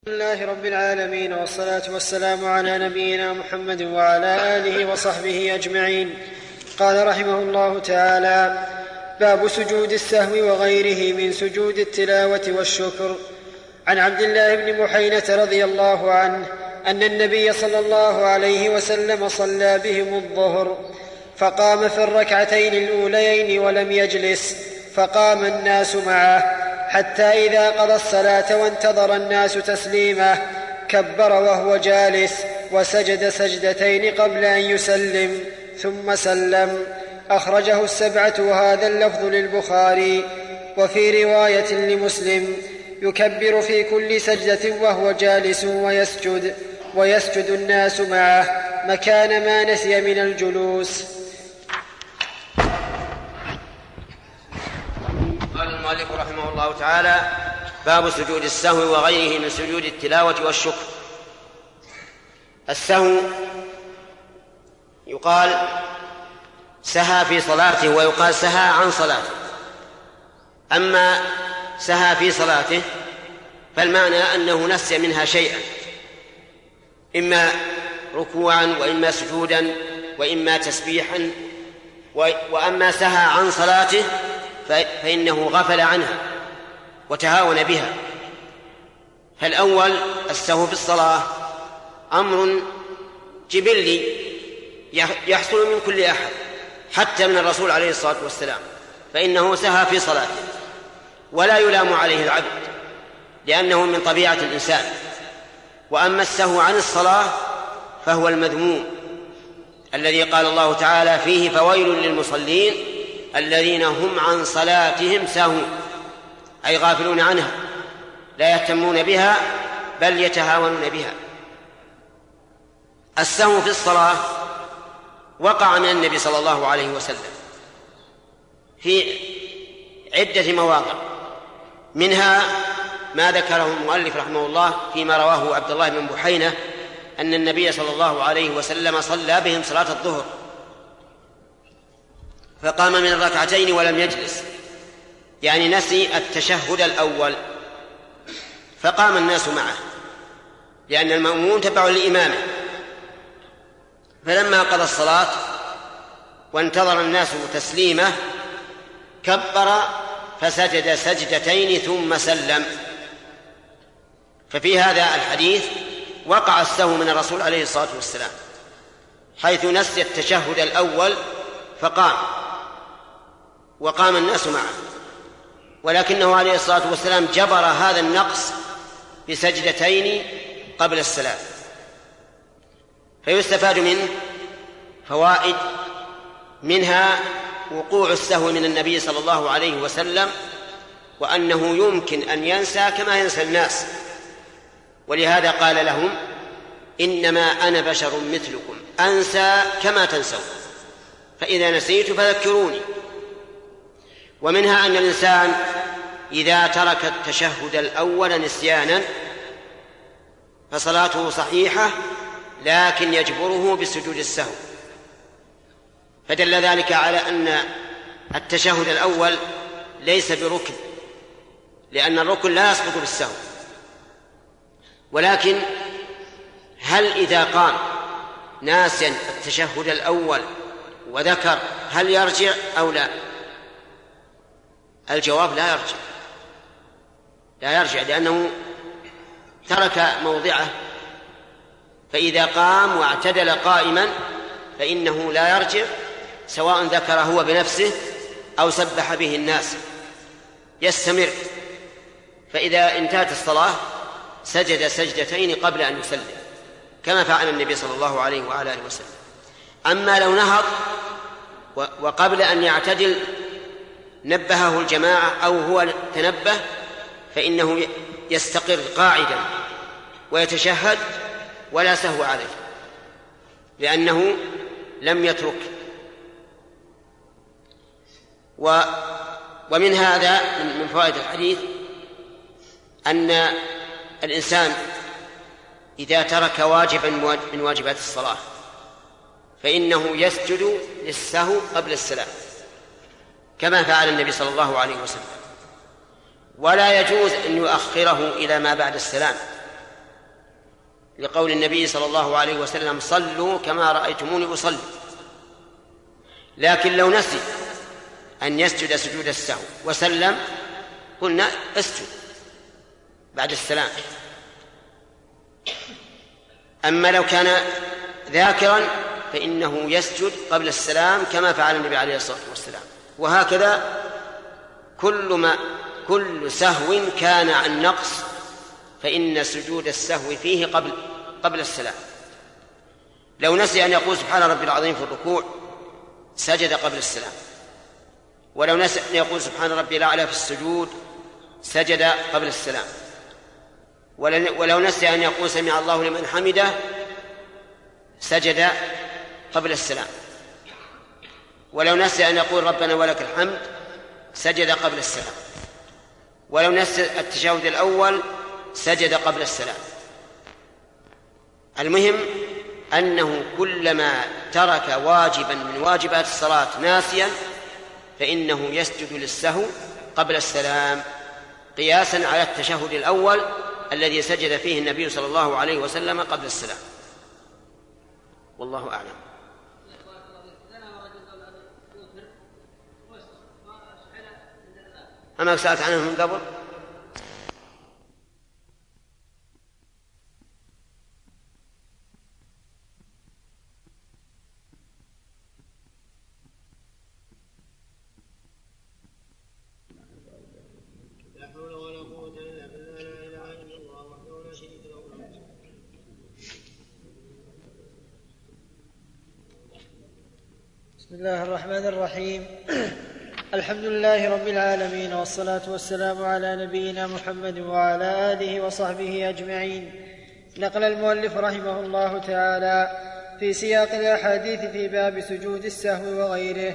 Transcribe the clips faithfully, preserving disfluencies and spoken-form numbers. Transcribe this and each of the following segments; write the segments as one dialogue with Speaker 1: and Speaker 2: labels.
Speaker 1: الحمد لله رب العالمين، والصلاة والسلام على نبينا محمد وعلى آله وصحبه أجمعين. قال رحمه الله تعالى: باب سجود السهو وغيره من سجود التلاوة والشكر. عن عبد الله بن محينة رضي الله عنه أن النبي صلى الله عليه وسلم صلى بهم الظهر، فقام في الركعتين الأوليين ولم يجلس، فقام الناس معه حتى إذا قضى الصلاة وانتظر الناس تسليمه كبر وهو جالس، وسجد سجدتين قبل أن يسلم ثم سلم. أخرجه السبعة، وهذا اللفظ للبخاري. وفي رواية لمسلم: يكبر في كل سجدة وهو جالس ويسجد ويسجد الناس معه مكان ما نسي من الجلوس.
Speaker 2: قال المؤلف رحمه الله تعالى: باب سجود السهو وغيره من سجود التلاوة والشكر. السهو يقال سهى في صلاته، ويقال سهى عن صلاته. أما سهى في صلاته فالمعنى أنه نسي منها شيئا، إما ركوعا وإما سجودا وإما تسبيحا. وأما سهى عن صلاته فإنه غفل عنها وتهاون بها. فالأول السهو في الصلاة أمر جبلي يحصل من كل أحد، حتى من الرسول عليه الصلاة والسلام، فإنه سهى في صلاته ولا يلام عليه العبد، لأنه من طبيعة الإنسان. وأما السهو عن الصلاة فهو المذموم، الذي قال الله تعالى فيه: فويل للمصلين الذين هم عن صلاتهم ساهون، أي غافلون عنها، لا يهتمون بها بل يتهاونون بها. السهو في الصلاة وقع من النبي صلى الله عليه وسلم في عدة مواضع، منها ما ذكره المؤلف رحمه الله فيما رواه عبد الله بن محينة أن النبي صلى الله عليه وسلم صلى بهم صلاة الظهر، فقام من الركعتين ولم يجلس، يعني نسي التشهد الأول، فقام الناس معه، لأن المأموم تبع لإمامه. فلما قضى الصلاة وانتظر الناس تسليمه كبر فسجد سجدتين ثم سلم. ففي هذا الحديث وقع السهو من الرسول عليه الصلاة والسلام، حيث نسي التشهد الأول فقام وقام الناس معه، ولكنه عليه الصلاة والسلام جبر هذا النقص بسجدتين قبل السلام. فيستفاد منه فوائد، منها وقوع السهو من النبي صلى الله عليه وسلم، وأنه يمكن أن ينسى كما ينسى الناس، ولهذا قال لهم: إنما أنا بشر مثلكم أنسى كما تنسون، فإذا نسيت فذكروني. ومنها أن الإنسان إذا ترك التشهد الأول نسيانا فصلاته صحيحة، لكن يجبره بسجود السهو. فدل ذلك على أن التشهد الأول ليس بركن، لأن الركن لا يسقط بالسهو. ولكن هل إذا قام ناسيا التشهد الأول وذكر هل يرجع أو لا؟ الجواب: لا يرجع، لا يرجع، لأنه ترك موضعه. فإذا قام واعتدل قائما فإنه لا يرجع، سواء ذكر هو بنفسه أو سبح به الناس، يستمر. فإذا انتهت الصلاة سجد سجدتين قبل أن يسلم، كما فعل النبي صلى الله عليه وعلى آله وسلم. أما لو نهض وقبل أن يعتدل نبهه الجماعة أو هو تنبه، فإنه يستقر قاعدا ويتشهد ولا سهو عليه، لأنه لم يترك. و ومن هذا من فوائد الحديث أن الإنسان إذا ترك واجبا من واجبات الصلاة فإنه يسجد للسهو قبل السلام، كما فعل النبي صلى الله عليه وسلم. ولا يجوز أن يؤخره إلى ما بعد السلام، لقول النبي صلى الله عليه وسلم صلوا كما رأيتموني أصلي. لكن لو نسي أن يسجد سجود السهو وسلم قلنا اسجد بعد السلام. أما لو كان ذاكرا فإنه يسجد قبل السلام كما فعل النبي عليه الصلاة والسلام. وهكذا كل ما كل سهو كان عن نقص فإن سجود السهو فيه قبل قبل السلام. لو نسي أن يقول سبحان ربي العظيم في الركوع سجد قبل السلام، ولو نسي أن يقول سبحان ربي الأعلى في السجود سجد قبل السلام، ولو نسي أن يقول سمع الله لمن حمده سجد قبل السلام، ولو نسي أن يقول ربنا ولك الحمد سجد قبل السلام، ولو نسي التشهد الأول سجد قبل السلام. المهم أنه كلما ترك واجبا من واجبات الصلاة ناسيا فإنه يسجد للسهو قبل السلام قياسا على التشهد الأول الذي سجد فيه النبي صلى الله عليه وسلم قبل السلام. والله أعلم. أما سألت عنه من قبل؟
Speaker 1: بسم الله الرحمن الرحيم. الحمد لله رب العالمين، والصلاة والسلام على نبينا محمد وعلى آله وصحبه أجمعين. نقل المؤلف رحمه الله تعالى في سياق الأحاديث في باب سجود السهو وغيره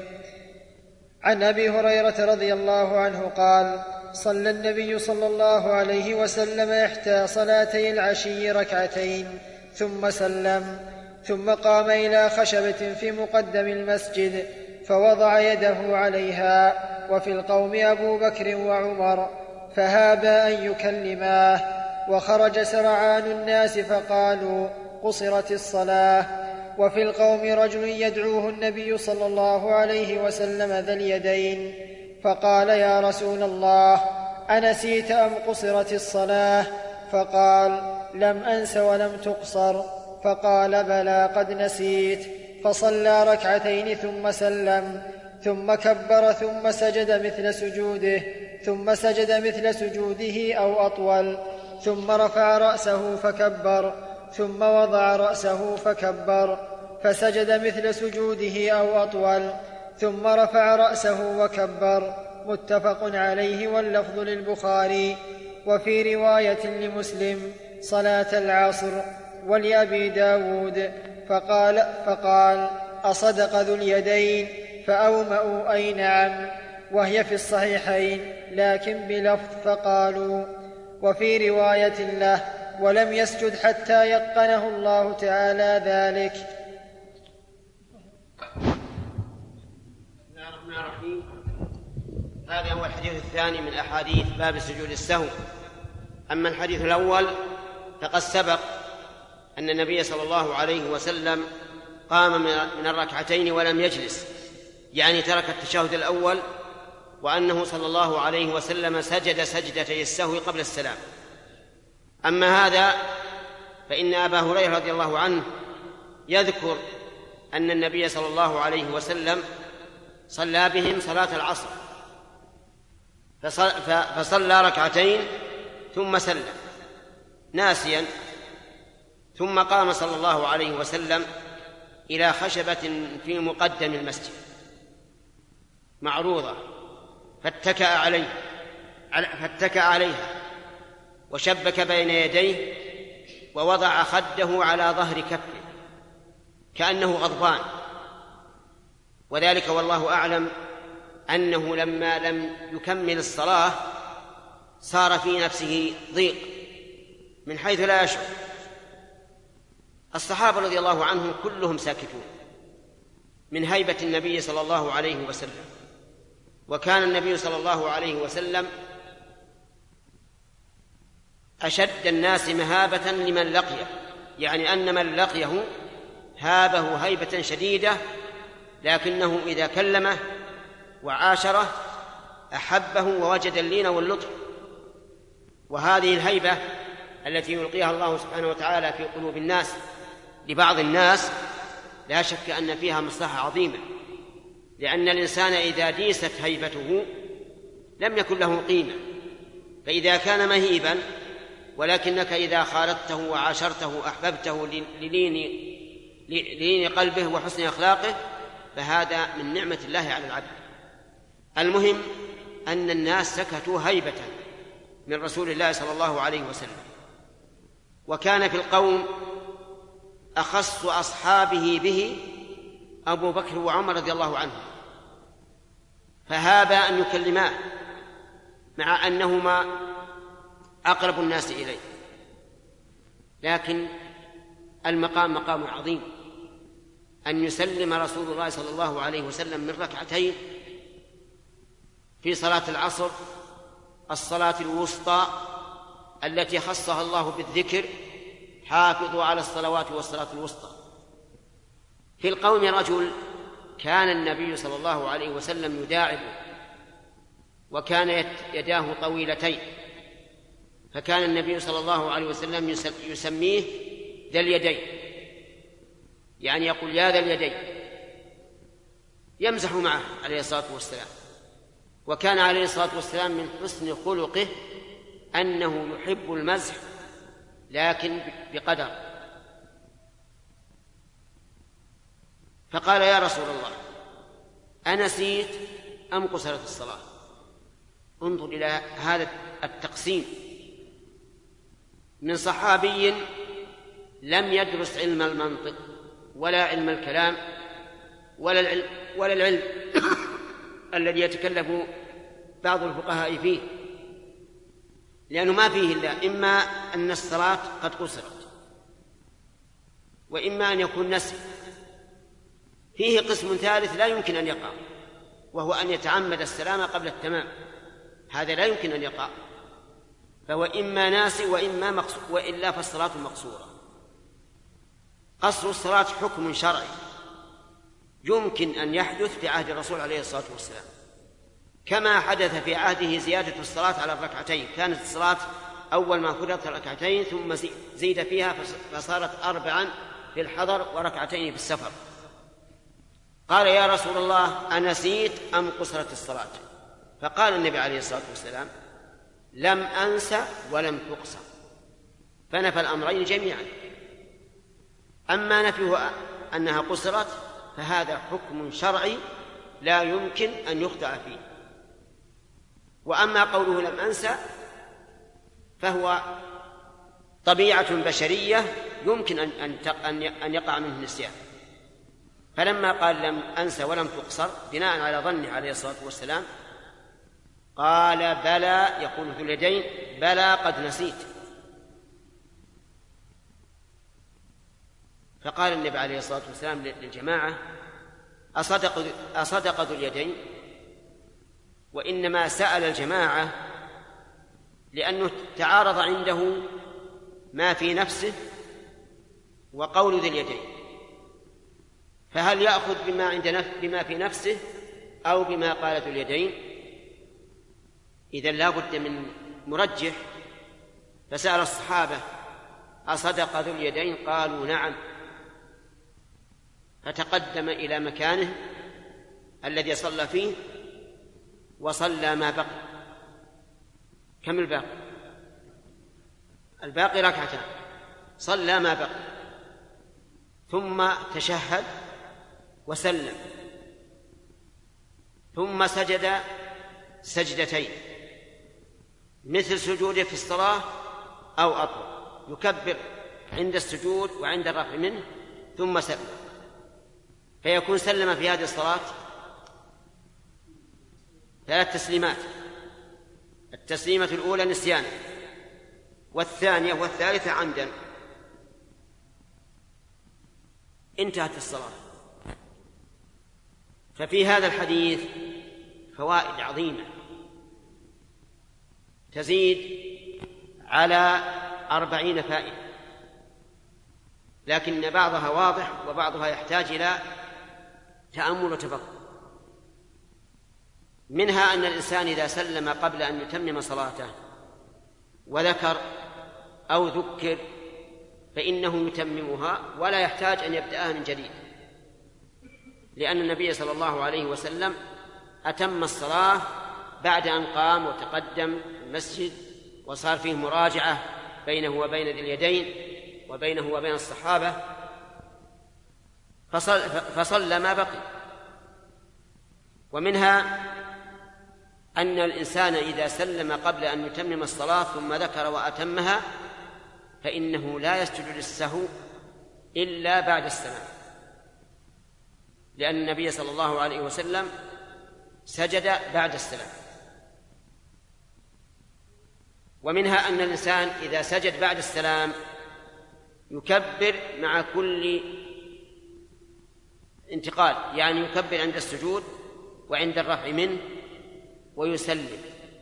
Speaker 1: عن أبي هريرة رضي الله عنه قال: صلى النبي صلى الله عليه وسلم إحدى صلاتي العشي ركعتين ثم سلم، ثم قام إلى خشبة في مقدم المسجد فوضع يده عليها، وفي القوم أبو بكر وعمر فهابا أن يكلماه، وخرج سرعان الناس فقالوا: قصرت الصلاة. وفي القوم رجل يدعوه النبي صلى الله عليه وسلم ذا اليدين، فقال: يا رسول الله، أنسيت أم قصرت الصلاة؟ فقال: لم أنس ولم تقصر. فقال: بلى قد نسيت. فصلى ركعتين ثم سلم، ثم كبر ثم سجد مثل سجوده، ثم سجد مثل سجوده أو أطول، ثم رفع رأسه فكبر، ثم وضع رأسه فكبر، فسجد مثل سجوده أو أطول، ثم رفع رأسه وكبر. متفق عليه، واللفظ للبخاري. وفي رواية لمسلم: صلاة العصر. ولأبي داود فقال, فقال: أصدق ذو اليدين؟ فأومأوا: أي نعم. وهي في الصحيحين لكن بلفظ فقالوا. وفي رواية له: ولم يسجد حتى يقنه الله تعالى ذلك.
Speaker 2: بسم الله الرحمن الرحيم. هذا هو الحديث الثاني من أحاديث باب سجود السهو. أما الحديث الأول فقد سبق أن النبي صلى الله عليه وسلم قام من الركعتين ولم يجلس، يعني ترك التشهد الأول، وأنه صلى الله عليه وسلم سجد سجدتي السهو قبل السلام. أما هذا فإن أبا هريرة رضي الله عنه يذكر أن النبي صلى الله عليه وسلم صلى بهم صلاة العصر، فصلى ركعتين ثم سلم ناسيا، ثم قام صلى الله عليه وسلم إلى خشبة في مقدم المسجد معروضة فاتكأ عليه فاتكأ عليها وشبك بين يديه ووضع خده على ظهر كفه كأنه غضبان، وذلك والله أعلم أنه لما لم يكمل الصلاة صار في نفسه ضيق من حيث لا يشعر. الصحابة رضي الله عنهم كلهم ساكتون من هيبة النبي صلى الله عليه وسلم، وكان النبي صلى الله عليه وسلم أشد الناس مهابة لمن لقيه يعني أن من لقيه هابه هيبة شديدة، لكنه إذا كلمه وعاشره أحبه ووجد اللين واللطف. وهذه الهيبة التي يلقيها الله سبحانه وتعالى في قلوب الناس لبعض الناس لا شك أن فيها مصلحة عظيمة، لأن الإنسان إذا ديست هيبته لم يكن له قيمة. فإذا كان مهيبا ولكنك إذا خالطته وعاشرته أحببته للين, للين قلبه وحسن أخلاقه، فهذا من نعمة الله على العبد. المهم أن الناس سكتوا هيبة من رسول الله صلى الله عليه وسلم. وكان في القوم أخص أصحابه به أبو بكر وعمر رضي الله عنهم، فهابا أن يكلماه مع أنهما أقرب الناس إليه، لكن المقام مقام عظيم، أن يسلم رسول الله صلى الله عليه وسلم من ركعتين في صلاة العصر، الصلاة الوسطى التي خصها الله بالذكر: حافظوا على الصلوات والصلاة الوسطى. في القوم رجل كان النبي صلى الله عليه وسلم يداعبه، وكان يداه طويلتين، فكان النبي صلى الله عليه وسلم يسميه ذا اليدين، يعني يقول يا ذا اليدين، يمزح معه عليه الصلاة والسلام. وكان عليه الصلاة والسلام من حسن خلقه أنه يحب المزح لكن بقدر. فقال: يا رسول الله، أنسيت أم قصرت الصلاة؟ انظر إلى هذا التقسيم من صحابي لم يدرس علم المنطق ولا علم الكلام ولا العلم, ولا العلم الذي يتكلف بعض الفقهاء فيه، لأنه ما فيه إلا إما أن الصلاة قد قصرت، وإما أن يكون نسي. فيه قسم ثالث لا يمكن أن يقع، وهو أن يتعمد السلام قبل التمام، هذا لا يمكن أن يقع، فهو إما ناسي وإما مقصور، وإلا فالصلاة مقصورة. قصر الصلاة حكم شرعي يمكن أن يحدث في عهد الرسول عليه الصلاة والسلام، كما حدث في عهده زيادة الصلاة على الركعتين. كانت الصلاة أول ما فرضت ركعتين ثم زيد فيها فصارت أربعا في الحضر وركعتين في السفر. قال: يا رسول الله، أنسيت أم قصرت الصلاة؟ فقال النبي عليه الصلاة والسلام: لم أنس ولم تقصر، فنفى الأمرين جميعا. أما نفيه أنها قصرت فهذا حكم شرعي لا يمكن أن يخدع فيه. وأما قوله لم أنسى فهو طبيعة بشرية يمكن أن يقع منه النسيان. فلما قال لم أنسى ولم تقصر بناء على ظنه عليه الصلاة والسلام، قال: بلى، يقول ذو اليدين: بلى قد نسيت. فقال النبي عليه الصلاة والسلام للجماعة: أصدق, أصدق ذو اليدين؟ وإنما سأل الجماعة لأنه تعارض عنده ما في نفسه وقول ذي اليدين، فهل يأخذ بما, عند نفس بما في نفسه أو بما قال ذو اليدين؟ إذن لا بد من مرجح. فسأل الصحابة: أصدق ذو اليدين؟ قالوا: نعم. فتقدم إلى مكانه الذي صلى فيه وصلى ما بقي. كم الباقي؟ الباقي ركعتان، صلى ما بقي، ثم تشهد وسلم، ثم سجد سجدتين مثل سجوده في الصلاة أو أطول، يكبر عند السجود وعند الرفع منه ثم سلم، فيكون سلم في هذه الصلاة ثلاث تسليمات: التسليمة الأولى نسيانا، والثانية والثالثة عمدا. انتهت الصلاة. ففي هذا الحديث فوائد عظيمة تزيد على أربعين فائدة. لكن بعضها واضح وبعضها يحتاج إلى تأمل وتفكر. منها أن الإنسان إذا سلم قبل أن يتمم صلاته وذكر أو ذكر فإنه يتممها ولا يحتاج أن يبدأها من جديد، لأن النبي صلى الله عليه وسلم أتم الصلاة بعد أن قام وتقدم المسجد وصار فيه مراجعة بينه وبين ذي اليدين وبينه وبين الصحابة، فصل, فصل ما بقي. ومنها أن الإنسان إذا سلم قبل أن يتمم الصلاة ثم ذكر وأتمها فإنه لا يسجد للسهو إلا بعد السلام، لأن النبي صلى الله عليه وسلم سجد بعد السلام. ومنها أن الإنسان إذا سجد بعد السلام يكبر مع كل انتقال، يعني يكبر عند السجود وعند الرفع منه ويسلم.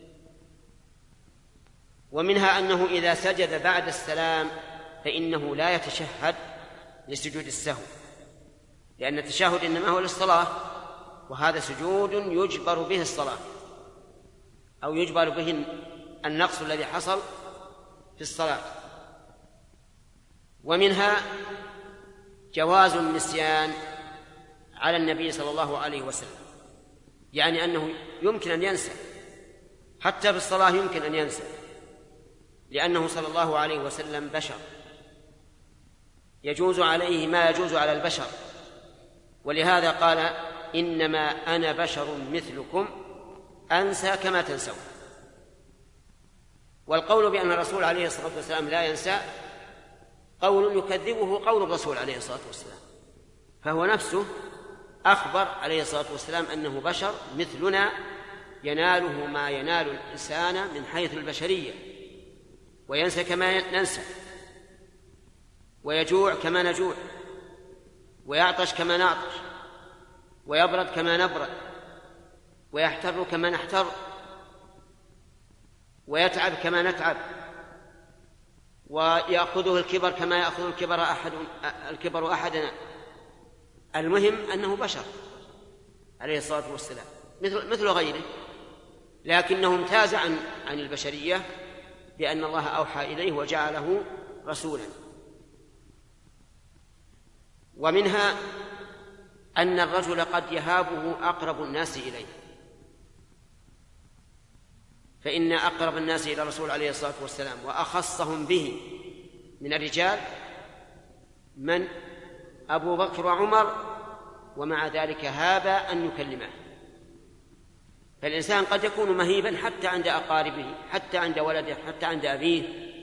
Speaker 2: ومنها أنه إذا سجد بعد السلام فإنه لا يتشهد لسجود السهو، لأن التشهد إنما هو للصلاة، وهذا سجود يجبر به الصلاة أو يجبر به النقص الذي حصل في الصلاة. ومنها جواز النسيان على النبي صلى الله عليه وسلم، يعني أنه يمكن أن ينسى حتى في الصلاة، يمكن أن ينسى، لأنه صلى الله عليه وسلم بشر يجوز عليه ما يجوز على البشر، ولهذا قال إنما أنا بشر مثلكم أنسى كما تنسون. والقول بأن الرسول عليه الصلاة والسلام لا ينسى قول يكذبه قول الرسول عليه الصلاة والسلام، فهو نفسه أخبر عليه الصلاة والسلام أنه بشر مثلنا يناله ما ينال الإنسان من حيث البشرية، وينسى كما ننسى، ويجوع كما نجوع، ويعطش كما نعطش، ويبرد كما نبرد، ويحتر كما نحتر، ويتعب كما نتعب، ويأخذه الكبر كما يأخذ الكبر أحد الكبر أحدنا. المهم أنه بشر عليه الصلاة والسلام مثل مثل غيره، لكنه امتاز عن عن البشرية بأن الله أوحى إليه وجعله رسولا. ومنها أن الرجل قد يهابه أقرب الناس إليه، فإن أقرب الناس إلى الرسول عليه الصلاة والسلام وأخصهم به من الرجال من أبو بكر وعمر، ومع ذلك هاب أن يكلمه. فالإنسان قد يكون مهيبا حتى عند أقاربه، حتى عند ولده، حتى عند أبيه،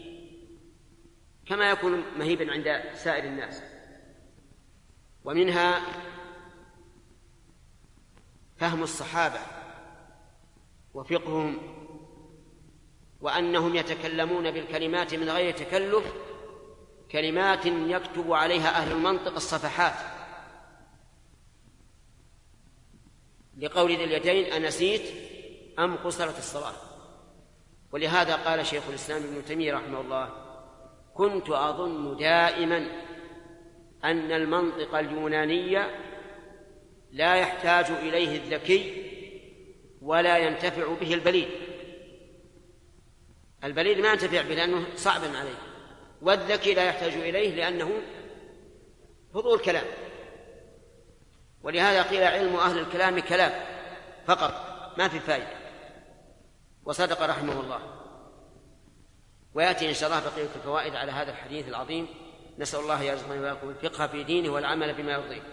Speaker 2: كما يكون مهيبا عند سائر الناس. ومنها فهم الصحابة وفقههم، وأنهم يتكلمون بالكلمات من غير تكلف، كلمات يكتب عليها أهل المنطق الصفحات، لقول ذي اليدين أنسيت أم قصرت الصلاة. ولهذا قال شيخ الإسلام ابن تيمية رحمه الله: كنت أظن دائما أن المنطق اليوناني لا يحتاج إليه الذكي ولا ينتفع به البليد. البليد ما ينتفع به لأنه صعب عليه، والذكي لا يحتاج إليه لأنه فضول كلام. ولهذا قيل علم أهل الكلام كلام فقط ما في فائدة، وصدق رحمه الله. ويأتي إن شاء الله بقية الفوائد على هذا الحديث العظيم. نسأل الله يرزقنا وإياكم الفقه في دينه والعمل بما يرضيه.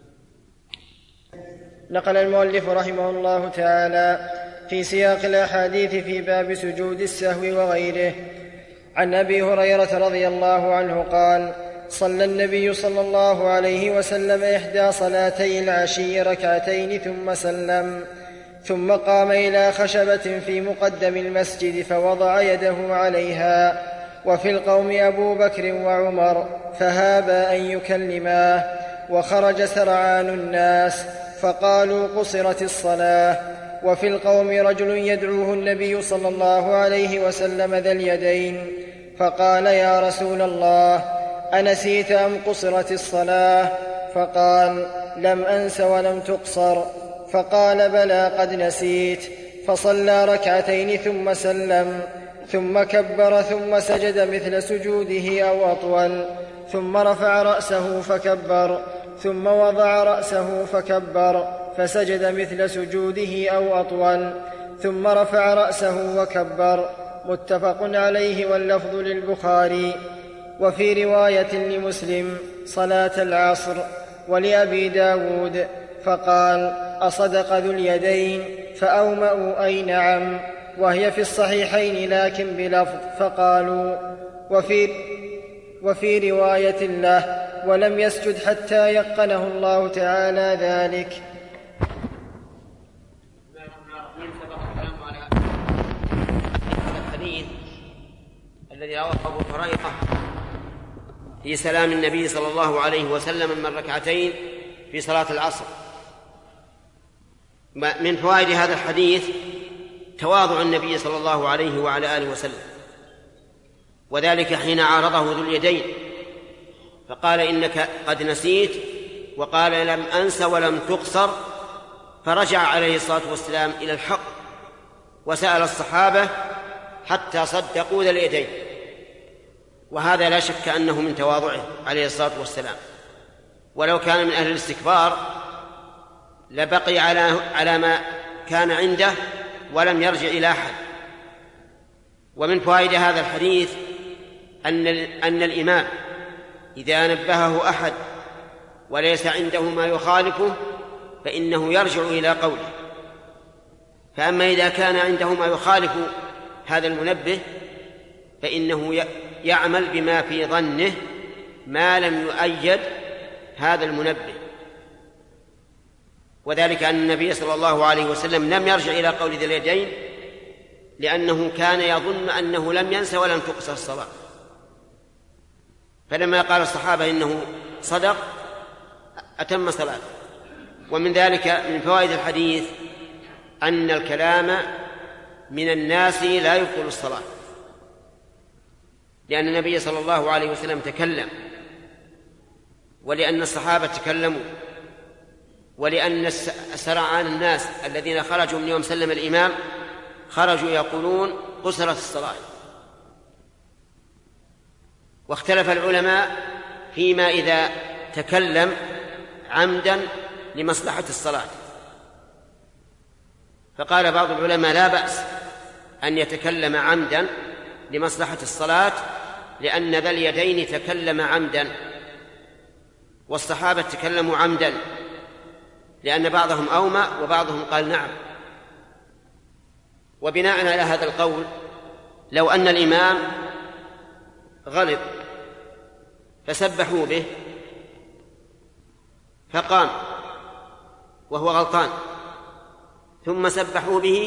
Speaker 1: نقل المؤلف رحمه الله تعالى في سياق الأحاديث في باب سجود السهو وغيره عن أبي هريرة رضي الله عنه قال: صلى النبي صلى الله عليه وسلم إحدى صلاتي العشي ركعتين ثم سلم، ثم قام إلى خشبة في مقدم المسجد فوضع يده عليها، وفي القوم أبو بكر وعمر فهابا أن يكلماه، وخرج سرعان الناس فقالوا قصرت الصلاة. وفي القوم رجل يدعوه النبي صلى الله عليه وسلم ذا اليدين، فقال: يا رسول الله، أنسيت أم قصرت الصلاة؟ فقال: لم أنس ولم تقصر. فقال: بلى قد نسيت. فصلى ركعتين ثم سلم، ثم كبر ثم سجد مثل سجوده أو أطول، ثم رفع رأسه فكبر، ثم وضع رأسه فكبر فسجد مثل سجوده أو أطول، ثم رفع رأسه وكبر. متفق عليه واللفظ للبخاري. وفي رواية لمسلم: صلاة العصر. ولأبي داود: فقال: أصدق ذو اليدين؟ فأومأوا: أي نعم. وهي في الصحيحين لكن بلفظ فقالوا. وفي, وفي رواية له: ولم يسجد حتى يقنه الله تعالى ذلك.
Speaker 2: الحديث الذي رواه أبو هريرة في سلام النبي صلى الله عليه وسلم من ركعتين في صلاة العصر. من فوائد هذا الحديث تواضع النبي صلى الله عليه وعلى آله وسلم، وذلك حين عارضه ذو اليدين فقال: إنك قد نسيت، وقال: لم أنس ولم تقصر. فرجع عليه الصلاة والسلام إلى الحق وسأل الصحابة حتى صدقوا ذا اليدين، وهذا لا شك أنه من تواضعه عليه الصلاة والسلام. ولو كان من أهل الاستكبار لبقي على على ما كان عنده ولم يرجع إلى أحد. ومن فوائد هذا الحديث أن أن الإمام إذا نبهه أحد وليس عنده ما يخالفه فإنه يرجع إلى قوله. فأما إذا كان عنده ما يخالف هذا المنبه فإنه يعمل بما في ظنه ما لم يؤيد هذا المنبه. وذلك أن النبي صلى الله عليه وسلم لم يرجع إلى قول ذي اليدين لأنه كان يظن أنه لم ينس ولم تقصر الصلاة، فلما قال الصحابة إنه صدق أتم صلاته. ومن ذلك من فوائد الحديث أن الكلام من الناس لا يبطل الصلاة، لأن النبي صلى الله عليه وسلم تكلم، ولأن الصحابة تكلموا، ولأن سرعان الناس الذين خرجوا من يوم سلم الإمام خرجوا يقولون قصرت الصلاة. واختلف العلماء فيما إذا تكلم عمدا لمصلحة الصلاة، فقال بعض العلماء لا بأس أن يتكلم عمدا لمصلحة الصلاة، لأن ذا اليدين تكلم عمدا والصحابة تكلموا عمدا، لأن بعضهم أومأ وبعضهم قال نعم. وبناء على هذا القول لو أن الإمام غلط فسبحوا به فقام وهو غلطان ثم سبحوا به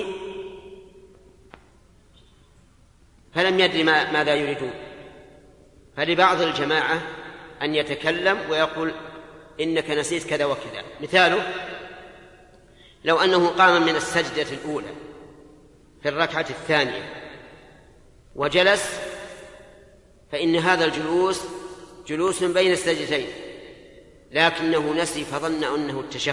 Speaker 2: فلم يدري ما ماذا يريدون، فلبعض الجماعة أن يتكلم ويقول إنك نسيت كذا وكذا. مثاله لو أنه قام من السجدة الأولى في الركعة الثانية وجلس، فإن هذا الجلوس جلوس بين السجدتين، لكنه نسي فظن أنه التشهد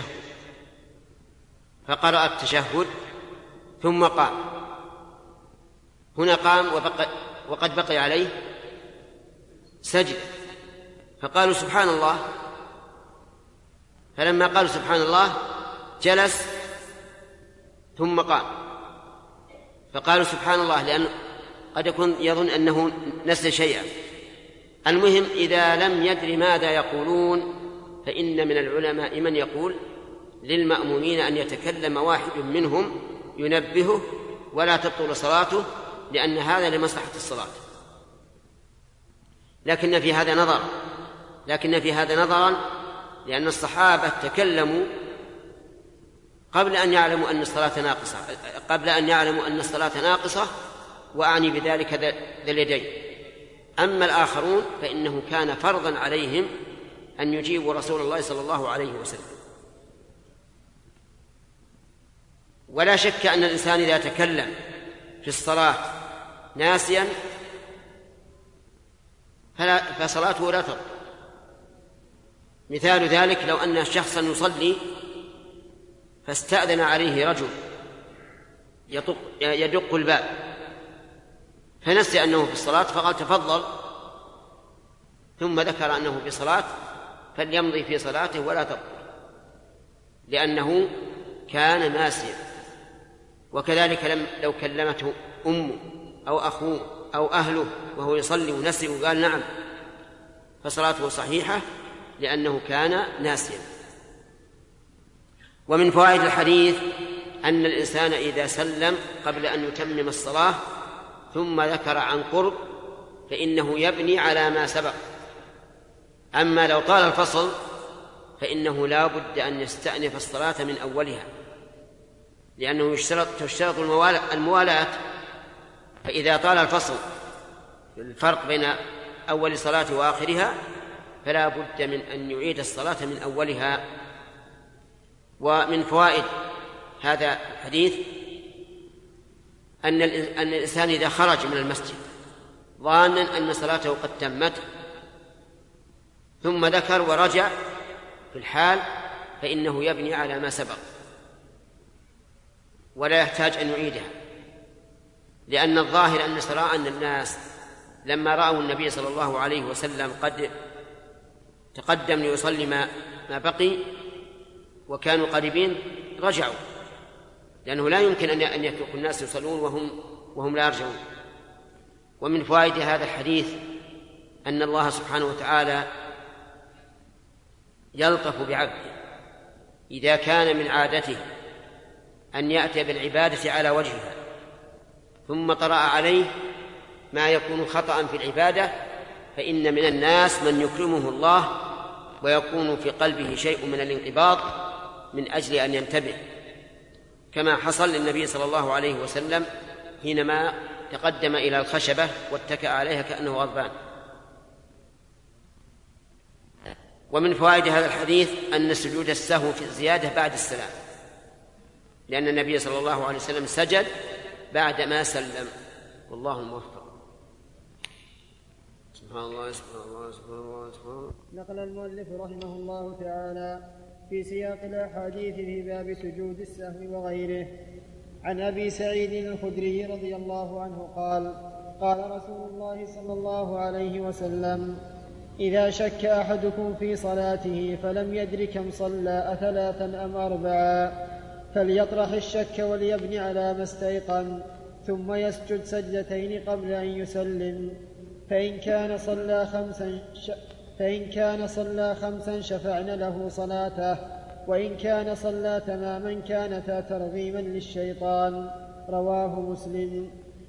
Speaker 2: فقرأ التشهد ثم قام. هنا قام وبقى وقد بقي عليه سجد، فقالوا سبحان الله، فلما قالوا سبحان الله جلس ثم قام، فقالوا سبحان الله لأنه قد يكون يظن أنه نسي شيئا. المهم إذا لم يدر ماذا يقولون فإن من العلماء من يقول للمأمومين أن يتكلم واحد منهم ينبهه ولا تبطل صلاته، لأن هذا لمصلحة الصلاة. لكن في هذا نظر لكن في هذا نظرا لأن الصحابة تكلموا قبل أن يعلموا أن الصلاة ناقصة قبل أن يعلموا أن الصلاة ناقصة وأعني بذلك ذا اليدين. أما الآخرون فإنه كان فرضا عليهم أن يجيبوا رسول الله صلى الله عليه وسلم. ولا شك أن الإنسان إذا تكلم في الصلاة ناسيا فلا فصلاته لا تبطل. مثال ذلك لو أن شخصا يصلي فاستأذن عليه رجل يدق, يدق الباب فنسي أنه في الصلاة فقال تفضل، ثم ذكر أنه في صلاة، فليمضي في صلاته ولا تبطل لأنه كان ناسيا. وكذلك لم لو كلمته أمه أو أخوه أو أهله وهو يصلي ونسي وقال نعم فصلاته صحيحة لأنه كان ناسيا. ومن فوائد الحديث أن الإنسان إذا سلم قبل أن يتمم الصلاة ثم ذكر عن قرب فإنه يبني على ما سبق. أما لو طال الفصل فإنه لا بد أن يستأنف الصلاة من أولها، لأنه يشترط تشترط الموالاة. فإذا طال الفصل الفرق بين أول صلاة وآخرها فلا بد من أن يعيد الصلاة من أولها. ومن فوائد هذا الحديث أن الإنسان إذا خرج من المسجد ظانا أن صلاته قد تمت ثم ذكر ورجع في الحال فإنه يبني على ما سبق ولا يحتاج أن يعيدها، لأن الظاهر أن سراء أن الناس لما رأوا النبي صلى الله عليه وسلم قد تقدم ليصلي ما ما بقي وكانوا قريبين رجعوا، لأنه لا يمكن أن يترك الناس يصلون وهم وهم لا يرجعون. ومن فوائد هذا الحديث أن الله سبحانه وتعالى يلطف بعبده إذا كان من عادته أن يأتي بالعبادة على وجهها ثم طرأ عليه ما يكون خطأ في العبادة، فإن من الناس من يكرمه الله ويكون في قلبه شيء من الانقباض من أجل أن ينتبه، كما حصل للنبي صلى الله عليه وسلم حينما تقدم إلى الخشبة واتكأ عليها كأنه غضبان. ومن فوائد هذا الحديث أن سجود السهو في الزيادة بعد السلام، لأن النبي صلى الله عليه وسلم سجد بعد ما سلم، والله الموفق. سبحان الله سبحان الله سبحان الله سبحان الله.
Speaker 1: نقل المؤلف رحمه الله تعالى في سياق الأحاديث في باب سجود السهو وغيره عن أبي سعيد الخدري رضي الله عنه قال قال رسول الله صلى الله عليه وسلم: إذا شك أحدكم في صلاته فلم يدر كم صلى أثلاثا أم أربعا فليطرح الشك وليبني على ما استيقن ثم يسجد سجدتين قبل أن يسلم، فإن كان صلى خمسا ش... فإن كان صلى خمسا شفعن له صلاته، وإن كان صلى تماما كانتا ترغيما للشيطان. رواه مسلم.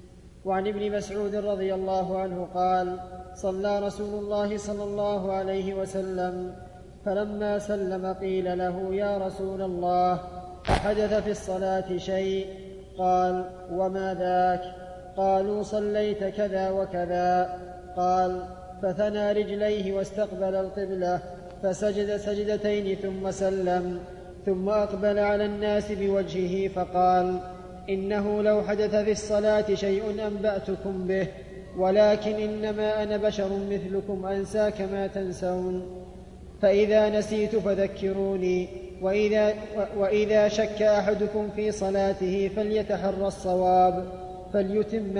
Speaker 1: وعن ابن مسعود رضي الله عنه قال: صلى رسول الله صلى الله عليه وسلم فلما سلم قيل له: يا رسول الله، أحدث في الصلاة شيء؟ قال: وما ذاك؟ قالوا: صليت كذا وكذا. قال: فثنى رجليه واستقبل القبلة فسجد سجدتين ثم سلم، ثم أقبل على الناس بوجهه فقال: إنه لو حدث في الصلاة شيء أنبأتكم به، ولكن إنما أنا بشر مثلكم أنسى كما تنسون، فإذا نسيت فذكروني، وإذا, وإذا شك أحدكم في صلاته فليتحرى الصواب فليتم,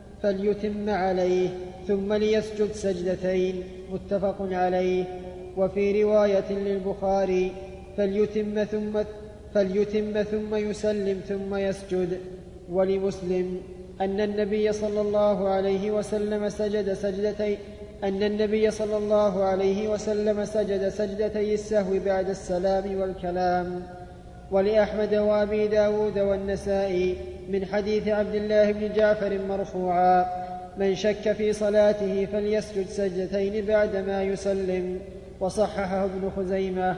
Speaker 1: فليتم عليه ثم ليسجد سجدتين. متفق عليه. وفي رواية للبخاري: فليتم ثم, فليتم ثم يسلم ثم يسجد. ولمسلم أن النبي صلى الله عليه وسلم سجد سجدتين أن النبي صلى الله عليه وسلم سجد سجدتي السهو بعد السلام والكلام. ولأحمد وأبي داود والنسائي من حديث عبد الله بن جعفر مرفوعا: من شك في صلاته فليسجد سجدتين بعدما يسلم. وصححه ابن خزيمة.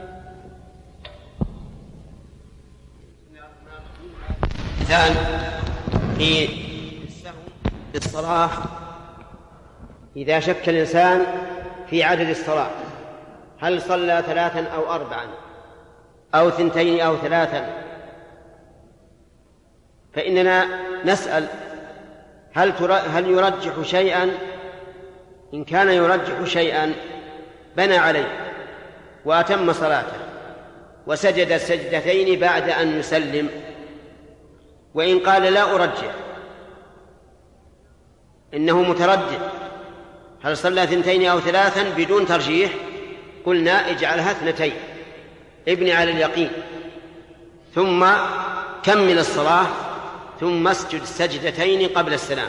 Speaker 2: مثال في السهو في الصلاة: إذا شك الإنسان في عدد الصلاة هل صلى ثلاثا أو أربعا أو ثنتين أو ثلاثا، فإننا نسأل هل هل يرجح شيئا إن كان يرجح شيئا بنى عليه وأتم صلاته وسجد السجدتين بعد أن يسلم. وإن قال لا أرجح إنه متردد هل صلى ثنتين أو ثلاثا بدون ترجيح، قلنا اجعلها اثنتين، ابني على اليقين، ثم كمل الصلاة، ثم اسجد السجدتين قبل السلام.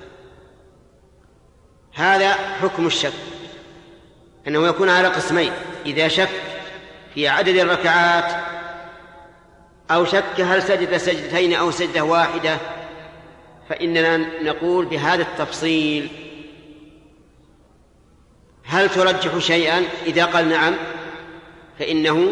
Speaker 2: هذا حكم الشك، أنه يكون على قسمين: إذا شك في عدد الركعات، أو شك هل سجد سجدتين أو سجدة واحدة، فإننا نقول بهذا التفصيل: هل ترجح شيئا؟ إذا قال نعم فإنه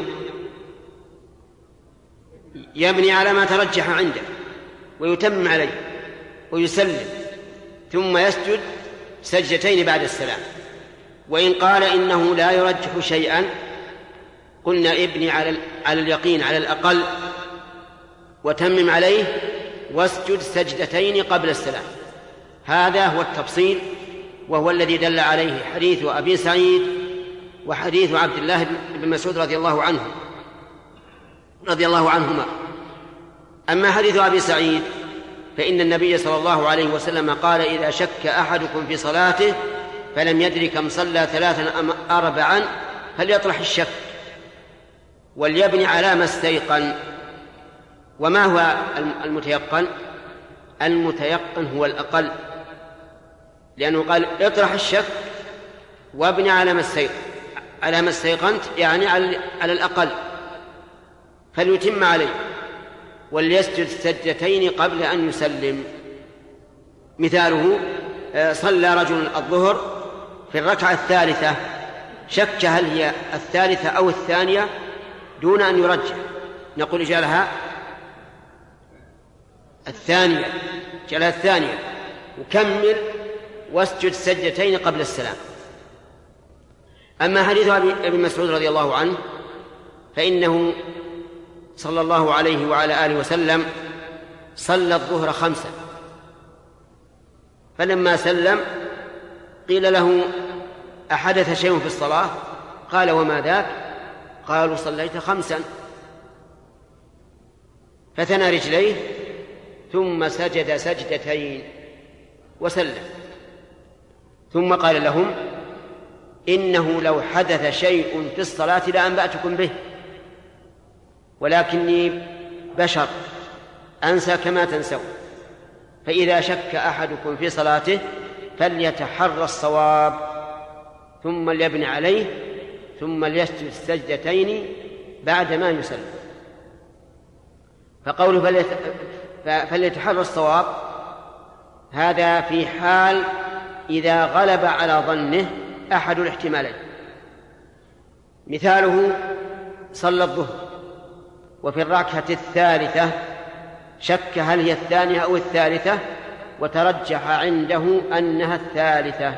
Speaker 2: يبني على ما ترجح عنده ويتم عليه ويسلم، ثم يسجد سجدتين بعد السلام. وإن قال إنه لا يرجح شيئا، قلنا ابني على على اليقين على الأقل وتمم عليه واسجد سجدتين قبل السلام. هذا هو التفصيل، وهو الذي دل عليه حديث أبي سعيد وحديث عبد الله بن مسعود رضي الله عنه رضي الله عنهما. أما حديث أبي سعيد فإن النبي صلى الله عليه وسلم قال: إذا شك أحدكم في صلاته فلم يدري كم صلى ثلاثا أم أربعا فليطرح الشك وليبني على ما استيقن. وما هو المتيقن؟ المتيقن هو الأقل، لأنه قال: اطرح الشك وابني على ما استيقن، على ما استيقنت يعني على الأقل، فليتم عليه وليسجد سجدتين قبل أن يسلم. مثاله: صلى رجل الظهر في الركعة الثالثة، شك هل هي الثالثة أو الثانية دون أن يرجح، نقول اجعلها الثانية، اجعلها الثانية وكمل واسجد سجدتين قبل السلام. أما حديث أبي مسعود رضي الله عنه فإنه صلى الله عليه وعلى آله وسلم صلى الظهر خمسا، فلما سلم قيل له: أحدث شيء في الصلاة؟ قال: وما ذاك؟ قالوا: صليت خمسا. فثنى رجليه ثم سجد سجدتين وسلم، ثم قال لهم: إنه لو حدث شيء في الصلاة لأنبأتكم به، ولكني بشر أنسى كما تنسون، فإذا شك أحدكم في صلاته فليتحرى الصواب ثم ليبني عليه ثم ليسجد السجدتين بعد ما يسلم. فقوله فليتحرى الصواب هذا في حال إذا غلب على ظنه أحد الاحتمالين. مثاله: صلى الظهر وفي الركعة الثالثة شك هل هي الثانية أو الثالثة، وترجح عنده أنها الثالثة،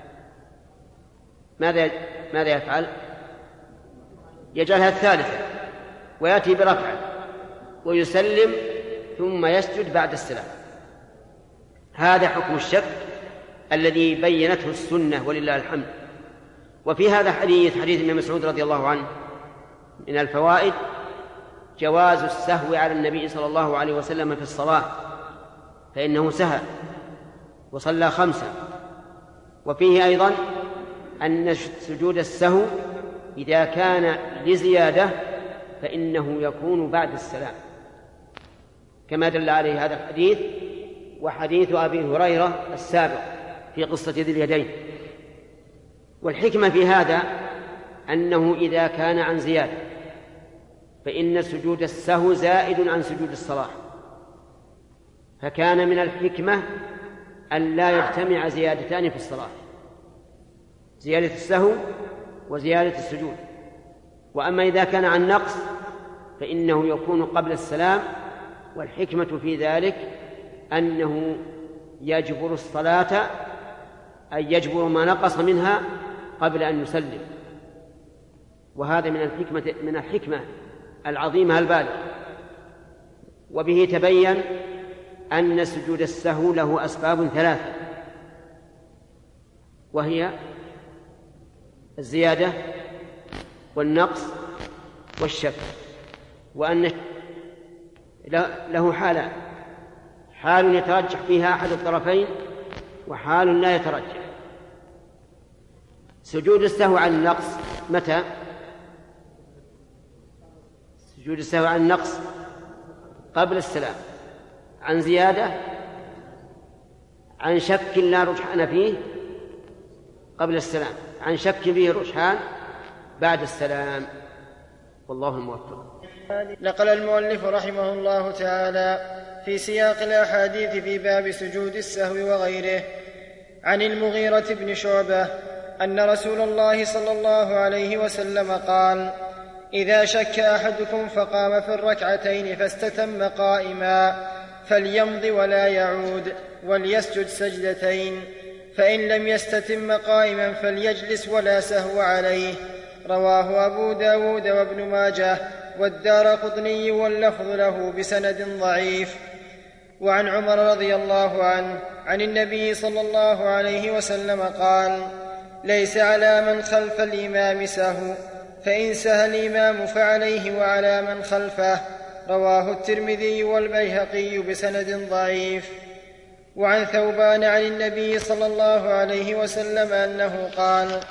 Speaker 2: ماذا ماذا يفعل؟ يجعلها الثالثة ويأتي بركعة ويسلم ثم يسجد بعد السلام. هذا حكم الشك الذي بينته السنة ولله الحمد. وفي هذا حديث حديث ابن مسعود رضي الله عنه من الفوائد جواز السهو على النبي صلى الله عليه وسلم في الصلاة، فإنه سهى وصلى خمسة. وفيه أيضا أن سجود السهو إذا كان لزيادة فإنه يكون بعد السلام، كما دل عليه هذا الحديث وحديث أبي هريرة السابق في قصة ذي اليدين. والحكمة في هذا أنه إذا كان عن زيادة فإن سجود السهو زائد عن سجود الصلاة، فكان من الحكمة أن لا يجتمع زيادتان في الصلاة، زيادة السهو وزيادة السجود. وأما إذا كان عن نقص فإنه يكون قبل السلام، والحكمة في ذلك أنه يجبر الصلاة، أي يجبر ما نقص منها قبل أن يسلم. وهذا من الحكمة من الحكمة العظيمة البالغة. وبه تبين أن سجود السهو له أسباب ثلاثة. وهي الزيادة والنقص والشك، وأن له حالان: حال يترجح فيها أحد الطرفين، وحال لا يترجح. سجود السهو عن النقص متى؟ سجود السهو عن النقص قبل السلام، عن زيادة، عن شك لا رجحان فيه قبل السلام، عن شك فيه رجحان بعد السلام. والله الموفق.
Speaker 1: نقل المؤلف رحمه الله تعالى في سياق الأحاديث في باب سجود السهو وغيره عن المغيرة بن شعبة أن رسول الله صلى الله عليه وسلم قال: إذا شك أحدكم فقام في الركعتين فاستتم قائما فليمض ولا يعود وليسجد سجدتين، فإن لم يستتم قائما فليجلس ولا سهو عليه. رواه أبو داود وابن ماجه والدارقطني واللفظ له بسند ضعيف. وعن عمر رضي الله عنه عن النبي صلى الله عليه وسلم قال: ليس على من خلف الإمام سهو، فإن سهى الإمام فعليه وعلى من خلفه. رواه الترمذي والبيهقي بسند ضعيف. وعن ثوبان عن النبي صلى الله عليه وسلم أنه قال: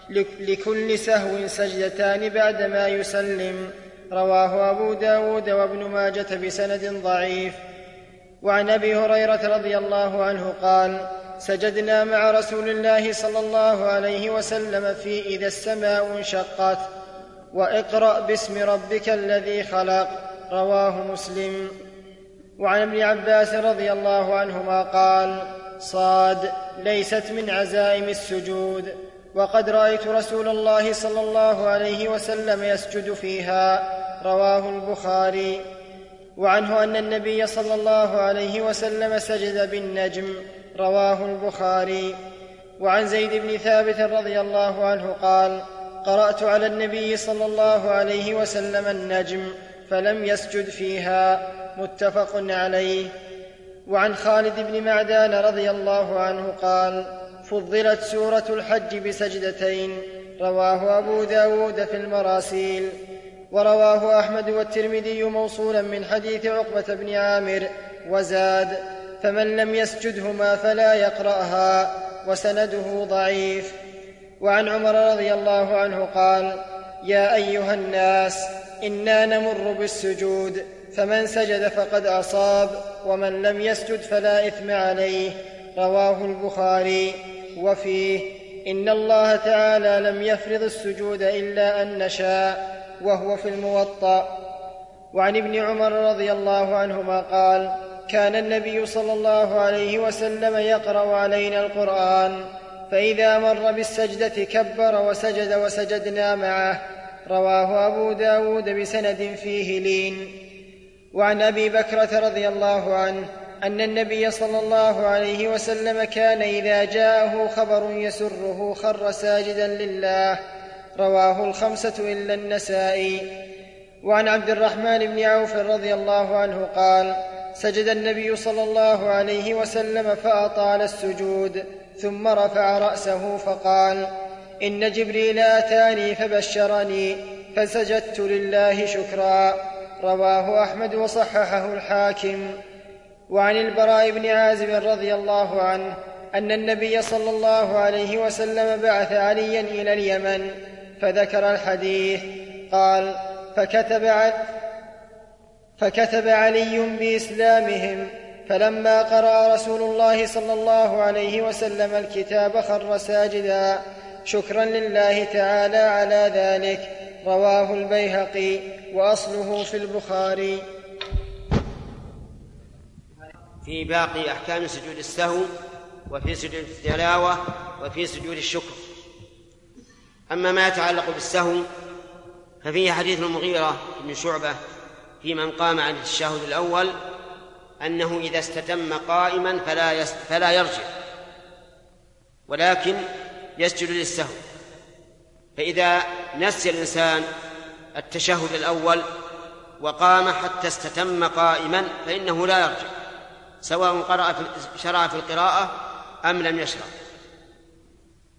Speaker 1: لكل سهو سجدتان بعدما يسلم. رواه أبو داود وابن ماجة بسند ضعيف. وعن أبي هريرة رضي الله عنه قال: سجدنا مع رسول الله صلى الله عليه وسلم في إذا السماء انشقت واقرأ باسم ربك الذي خلق. رواه مسلم. وعن ابن عباس رضي الله عنهما قال: صاد ليست من عزائم السجود، وقد رأيت رسول الله صلى الله عليه وسلم يسجد فيها. رواه البخاري. وعنه أن النبي صلى الله عليه وسلم سجد بالنجم. رواه البخاري. وعن زيد بن ثابت رضي الله عنه قال: قرأت على النبي صلى الله عليه وسلم النجم فلم يسجد فيها. متفق عليه. وعن خالد بن معدان رضي الله عنه قال: فضلت سورة الحج بسجدتين. رواه أبو داود في المراسيل. ورواه أحمد والترمذي موصولا من حديث عقبة بن عامر وزاد: فمن لم يسجدهما فلا يقرأها، وسنده ضعيف. وعن عمر رضي الله عنه قال: يا أيها الناس إنا نمر بالسجود، فمن سجد فقد أصاب، ومن لم يسجد فلا إثم عليه. رواه البخاري. وفيه: إن الله تعالى لم يفرض السجود إلا أن نشاء، وهو في الموطأ. وعن ابن عمر رضي الله عنهما قال: كان النبي صلى الله عليه وسلم يقرأ علينا القرآن، فإذا مر بالسجدة كبر وسجد وسجدنا معه. رواه أبو داود بسند فيه لين. وعن أبي بكرة رضي الله عنه أن النبي صلى الله عليه وسلم كان إذا جاءه خبر يسره خر ساجدا لله. رواه الخمسة إلا النسائي. وعن عبد الرحمن بن عوف رضي الله عنه قال: سجد النبي صلى الله عليه وسلم فأطال السجود، ثم رفع رأسه فقال: إن جبريل أتاني فبشرني فسجدت لله شكرا. رواه أحمد وصححه الحاكم. وعن البراء بن عازب رضي الله عنه أن النبي صلى الله عليه وسلم بعث عليا إلى اليمن، فذكر الحديث. قال: فكتب, فكتب علي بإسلامهم، فلما قرأ رسول الله صلى الله عليه وسلم الكتاب خر ساجدا شكرا لله تعالى على ذلك. رواه البيهقي، وأصله في البخاري.
Speaker 2: في باقي أحكام سجود السهو، وفي سجود التلاوة، وفي سجود الشكر. أما ما يتعلق بالسهو ففيه حديث المغيرة بن شعبة في من قام عن التشهد الأول أنه إذا استتم قائما فلا, يس فلا يرجع، ولكن يسجد للسهو. فإذا نسي الإنسان التشهد الأول وقام حتى استتم قائما فإنه لا يرجع، سواء قرأ في شرع في القراءة أم لم يشرع.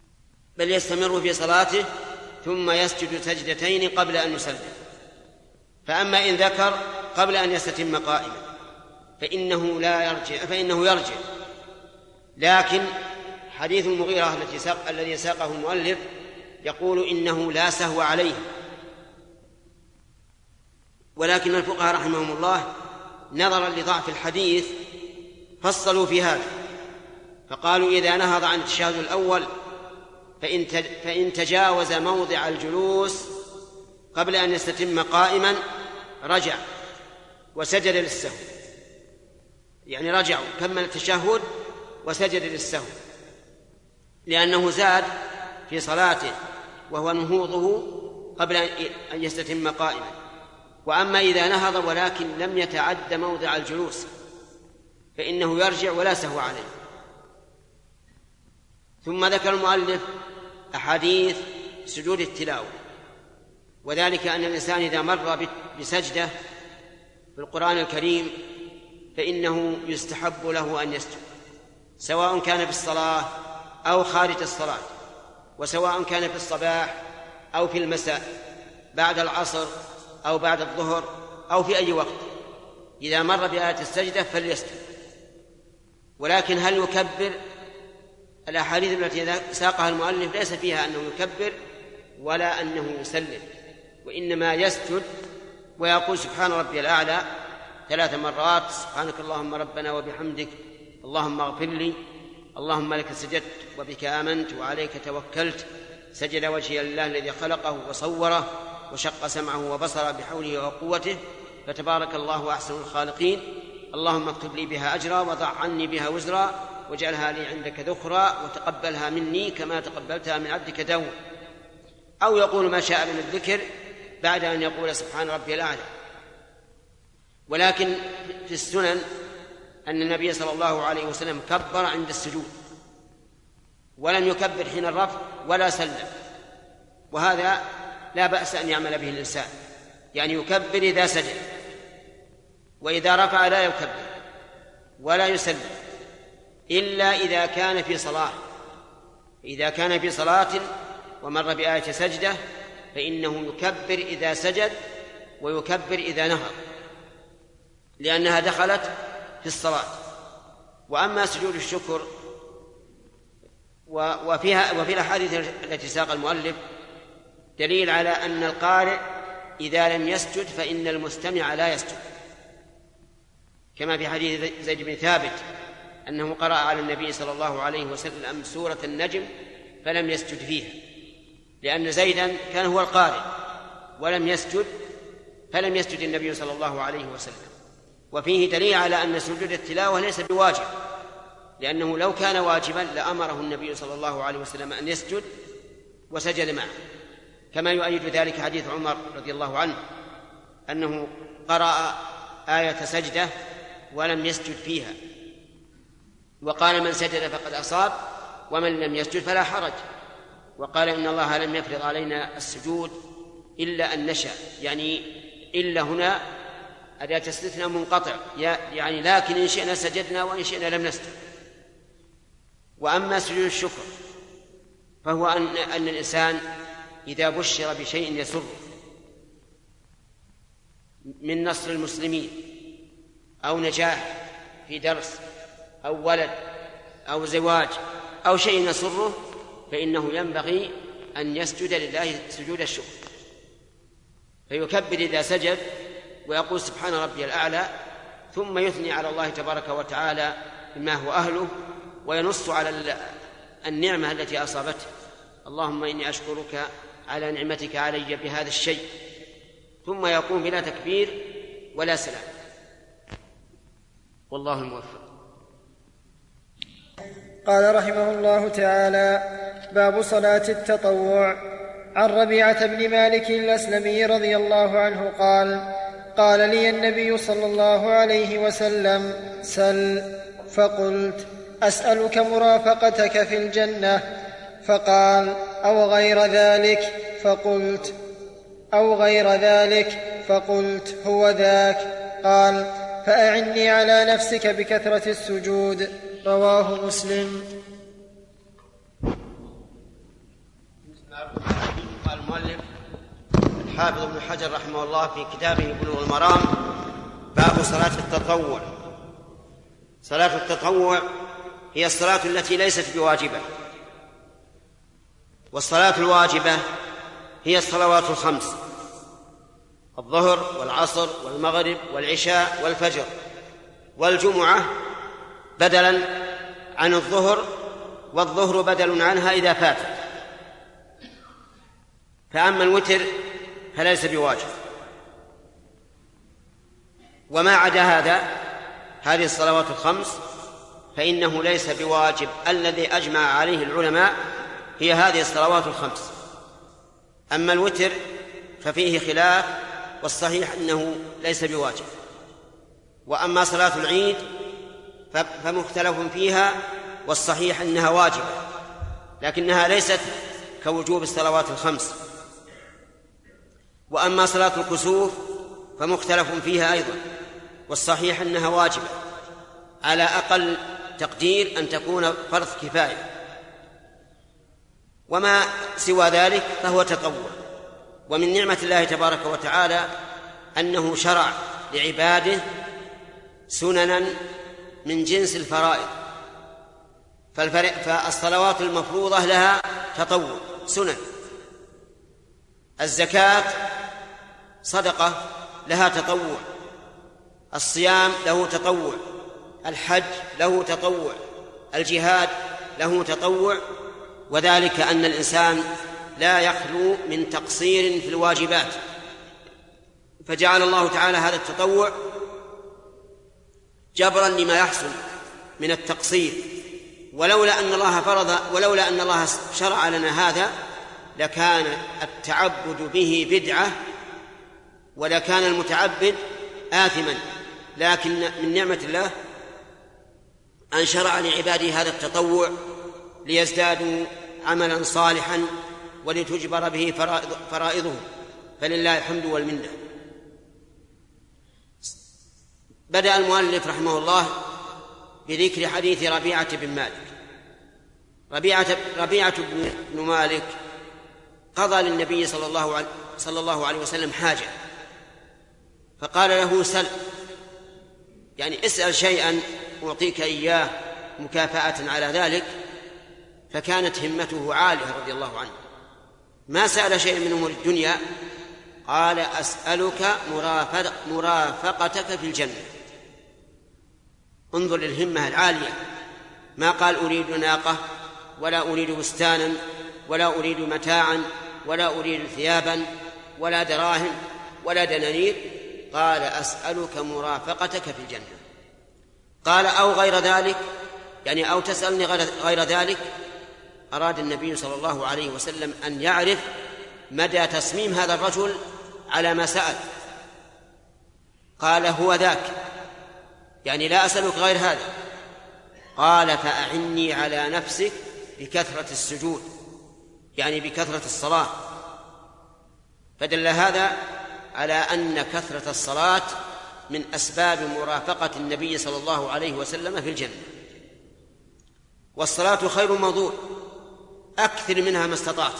Speaker 2: بل يستمر في صلاته ثم يسجد سجدتين قبل أن يسلم. فأما إن ذكر قبل أن يستتم قائما فإنه لا يرجع فإنه يرجع. لكن حديث المغيرة التي ساق الذي ساقه المؤلف يقول إنه لا سهو عليه، ولكن الفقهاء رحمهم الله نظرا لضعف الحديث فصلوا في هذا، فقالوا إذا نهض عن التشهد الأول فإن تجاوز موضع الجلوس قبل أن يستتم قائما رجع وسجد للسهو، يعني رجع كمل التشهد وسجد للسهو، لأنه زاد في صلاته وهو نهوضه قبل أن يستتم قائما. وأما إذا نهض ولكن لم يتعد موضع الجلوس فإنه يرجع ولا سهو عليه. ثم ذكر المؤلف أحاديث سجود التلاوة، وذلك أن الإنسان إذا مر بسجدة في القرآن الكريم فإنه يستحب له أن يسجد، سواء كان في الصلاة أو خارج الصلاة، وسواء كان في الصباح أو في المساء، بعد العصر أو بعد الظهر أو في أي وقت، إذا مر بآية السجدة فليسجد. ولكن هل يكبر؟ الأحاديث التي ساقها المؤلف ليس فيها أنه يكبر ولا أنه يسلم، وإنما يسجد ويقول سبحان ربي الأعلى ثلاث مرات، سبحانك اللهم ربنا وبحمدك اللهم اغفر لي، اللهم لك سجدت وبك آمنت وعليك توكلت، سجد وجهي لله الذي خلقه وصوره وشق سمعه وبصره بحوله وقوته، فتبارك الله أحسن الخالقين، اللهم اكتب لي بها أجرا وضع عني بها وزرا واجعلها لي عندك ذخرا وتقبلها مني كما تقبلتها من عبدك داود. أو يقول ما شاء من الذكر بعد أن يقول سبحان ربي الأعلى. ولكن في السنن أن النبي صلى الله عليه وسلم كبر عند السجود ولم يكبر حين الرفع ولا سلم، وهذا لا بأس أن يعمل به الإنسان، يعني يكبر إذا سجد، وإذا رفع لا يكبر ولا يسلم إلا إذا كان في صلاة. إذا كان في صلاة ومر بآية سجدة فإنه يكبر إذا سجد ويكبر إذا نهض، لأنها دخلت في الصلاة. وأما سجود الشكر وفيها وفي الأحاديث التي ساق المؤلف دليل على أن القارئ إذا لم يسجد فإن المستمع لا يسجد، كما في حديث زيد بن ثابت أنه قرأ على النبي صلى الله عليه وسلم سورة النجم فلم يسجد فيها، لأن زيدا كان هو القارئ ولم يسجد فلم يسجد النبي صلى الله عليه وسلم. وفيه دليل على أن سجود التلاوة ليس بواجب، لأنه لو كان واجبا لأمره النبي صلى الله عليه وسلم أن يسجد وسجد معه، كما يؤيد ذلك حديث عمر رضي الله عنه أنه قرأ آية سجدة ولم يسجد فيها، وقال من سجد فقد أصاب ومن لم يسجد فلا حرج، وقال إن الله لم يفرض علينا السجود إلا أن نشاء، يعني إلا هنا أداة استثناء منقطع، يعني لكن إن شئنا سجدنا وإن شئنا لم نسجد. وأما سجود الشكر فهو أن, أن الإنسان إذا بشر بشيء يسر من نصر المسلمين أو نجاح في درس أو ولد أو زواج أو شيء يسره فإنه ينبغي أن يسجد لله سجود الشكر، فيكبر إذا سجد ويقول سبحان ربي الأعلى، ثم يثني على الله تبارك وتعالى بما هو أهله وينص على النعمة التي أصابته، اللهم إني أشكرك على نعمتك علي بهذا الشيء، ثم يقوم بلا تكبير ولا سلام. والله الموفق.
Speaker 1: قال رحمه الله تعالى: باب صلاة التطوع. عن ربيعة بن مالك الأسلمي رضي الله عنه قال: قال لي النبي صلى الله عليه وسلم: سل. فقلت: أسألك مرافقتك في الجنة. فقال: أو غير ذلك. فقلت: أو غير ذلك. فقلت: هو ذاك. قال: فأعني على نفسك بكثرة السجود. رواه مسلم.
Speaker 2: الحافظ ابن حجر رحمه الله في كتابه بلوغ المرام باب صلاة التطوع. صلاة التطوع هي الصلاة التي ليست بواجبة، والصلاة الواجبة هي الصلوات الخمس: الظهر والعصر والمغرب والعشاء والفجر، والجمعة بدلا عن الظهر، والظهر بدل عنها إذا فاتت. فأما الوتر فليس بواجب. وما عدا هذا، هذه الصلوات الخمس، فإنه ليس بواجب. الذي أجمع عليه العلماء هي هذه الصلوات الخمس. أما الوتر ففيه خلاف، والصحيح أنه ليس بواجب. وأما صلاة العيد فمختلف فيها، والصحيح أنها واجبة، لكنها ليست كوجوب الصلوات الخمس. وأما صلاة الكسوف فمختلف فيها أيضا، والصحيح أنها واجبة على أقل تقدير أن تكون فرض كفاية، وما سوى ذلك فهو تطوع. ومن نعمة الله تبارك وتعالى أنه شرع لعباده سننا من جنس الفرائض. فالصلوات المفروضة لها تطوع سنن، الزكاة صدقة لها تطوع، الصيام له تطوع، الحج له تطوع، الجهاد له تطوع. وذلك أن الإنسان لا يخلو من تقصير في الواجبات، فجعل الله تعالى هذا التطوع جبرا لما يحصل من التقصير. ولولا أن الله فرض ولولا أن الله شرع لنا هذا لكان التعبد به بدعة، ولكان المتعبد آثما. لكن من نعمة الله أن شرع لعباده هذا التطوع ليزدادوا عملا صالحا ولتجبر به فرائضه، فلله الحمد والمنة. بدأ المؤلف رحمه الله بذكر حديث ربيعة بن مالك. ربيعة, ربيعة بن مالك قضى للنبي صلى الله عليه, صلى الله عليه وسلم حاجة، فقال له: سل، يعني اسأل شيئا أعطيك إياه مكافأة على ذلك. فكانت همته عالية رضي الله عنه، ما سأل شيئا من أمور الدنيا. قال: أسألك مرافقتك في الجنة. انظر للهمة العالية، ما قال أريد ناقة ولا أريد بستانا ولا أريد متاعا ولا أريد ثيابا ولا دراهم ولا دنانير، قال: أسألك مرافقتك في الجنة. قال: أو غير ذلك، يعني أو تسألني غير ذلك. أراد النبي صلى الله عليه وسلم أن يعرف مدى تصميم هذا الرجل على ما سأل. قال: هو ذاك، يعني لا أسألك غير هذا. قال: فأعني على نفسك بكثرة السجود، يعني بكثرة الصلاة. فدل هذا على أن كثرة الصلاة من أسباب مرافقة النبي صلى الله عليه وسلم في الجنة. والصلاة خير موضوع، أكثر منها ما استطعت.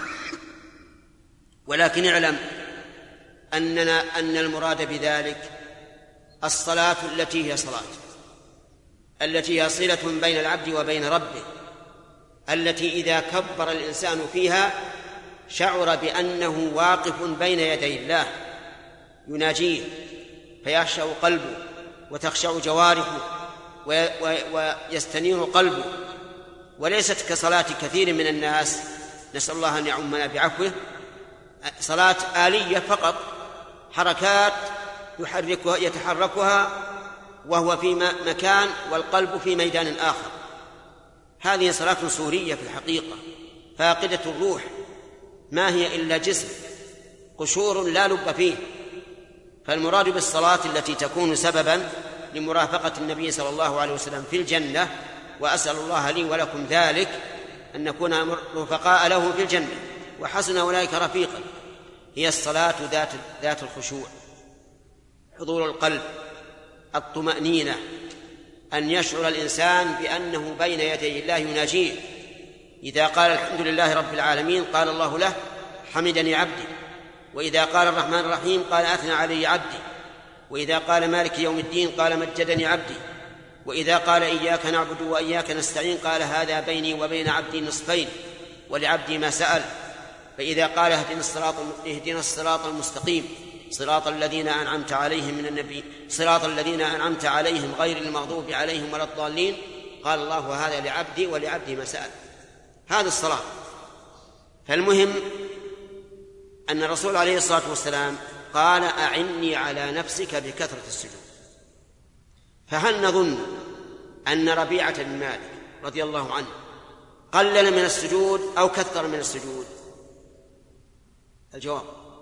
Speaker 2: ولكن اعلم أننا أن المراد بذلك الصلاة التي هي صلاة، التي هي صلة بين العبد وبين ربه، التي إذا كبر الإنسان فيها شعر بأنه واقف بين يدي الله يناجيه، فيخشع قلبه وتخشع جوارحه ويستنير قلبه، وليست كصلاة كثير من الناس، نسأل الله أن يعمنا بعفوه، صلاة آلية فقط، حركات يحركها يتحركها وهو في مكان والقلب في ميدان آخر. هذه صلاة صورية في الحقيقة، فاقدة الروح، ما هي إلا جسم قشور لا لب فيه. فالمراد بالصلاة التي تكون سببا لمرافقة النبي صلى الله عليه وسلم في الجنة، وأسأل الله لي ولكم ذلك، أن نكون رفقاء له في الجنة وحسن أولئك رفيقا، هي الصلاة ذات ذات الخشوع، حضور القلب، الطمأنينة، أن يشعر الإنسان بأنه بين يدي الله يناجيه. إذا قال الحمد لله رب العالمين قال الله له: حمدني عبدي. وإذا قال الرحمن الرحيم قال أثنى علي عبدي، وإذا قال مالك يوم الدين قال مجدني عبدي، وإذا قال إياك نعبد وإياك نستعين قال هذا بيني وبين عبدي نصفين ولعبدي ما سأل. فإذا قال اهدنا الصراط اهدنا الصراط المستقيم صراط الذين أنعمت عليهم من النبي صراط الذين أنعمت عليهم غير المغضوب عليهم ولا الضالين قال الله هذا لعبدي ولعبدي ما سأل. هذه الصلاة. فالمهم أن الرسول عليه الصلاة والسلام قال أعني على نفسك بكثرة السجود. فهل نظن أن ربيعة بن مالك رضي الله عنه قلل من السجود أو كثر من السجود؟ الجواب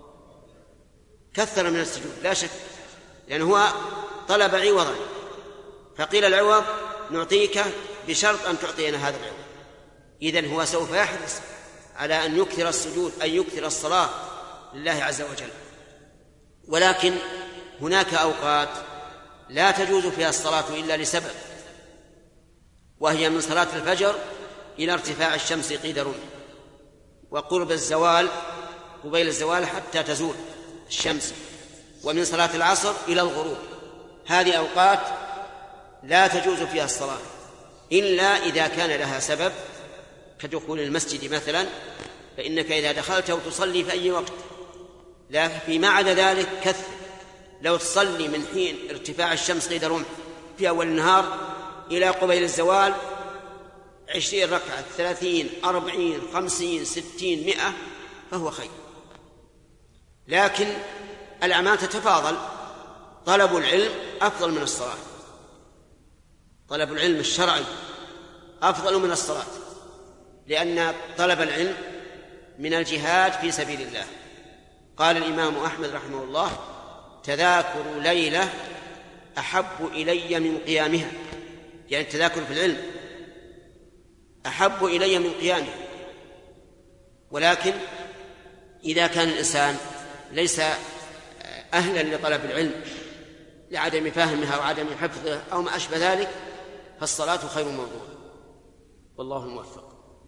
Speaker 2: كثر من السجود لا شك، لأنه هو طلب عوضا، فقيل العوض نعطيك بشرط أن تعطينا هذا العوض. إذن هو سوف يحرص على أن يكثر السجود، أن يكثر الصلاة لله عز وجل. ولكن هناك أوقات لا تجوز فيها الصلاة إلا لسبب، وهي من صلاة الفجر إلى ارتفاع الشمس قيد رمح، وقرب الزوال قبيل الزوال حتى تزول الشمس، ومن صلاة العصر إلى الغروب. هذه أوقات لا تجوز فيها الصلاة إلا إذا كان لها سبب كدخول المسجد مثلا، فإنك إذا دخلت وتصلي في أي وقت، لكن فيما عدا ذلك كثر. لو تصلي من حين ارتفاع الشمس قيد رمح في أول النهار إلى قبيل الزوال عشرين ركعة، ثلاثين، أربعين، خمسين، ستين، مئة، فهو خير. لكن الأعمال تتفاضل. طلب العلم أفضل من الصلاة، طلب العلم الشرعي أفضل من الصلاة، لأن طلب العلم من الجهاد في سبيل الله. قال الإمام أحمد رحمه الله تذاكر ليلة أحب إلي من قيامها، يعني التذاكر في العلم أحب إلي من قيامها. ولكن إذا كان الإنسان ليس أهلا لطلب العلم لعدم فهمها وعدم حفظها أو ما أشبه ذلك، فالصلاة خير موضوع، والله الموفق.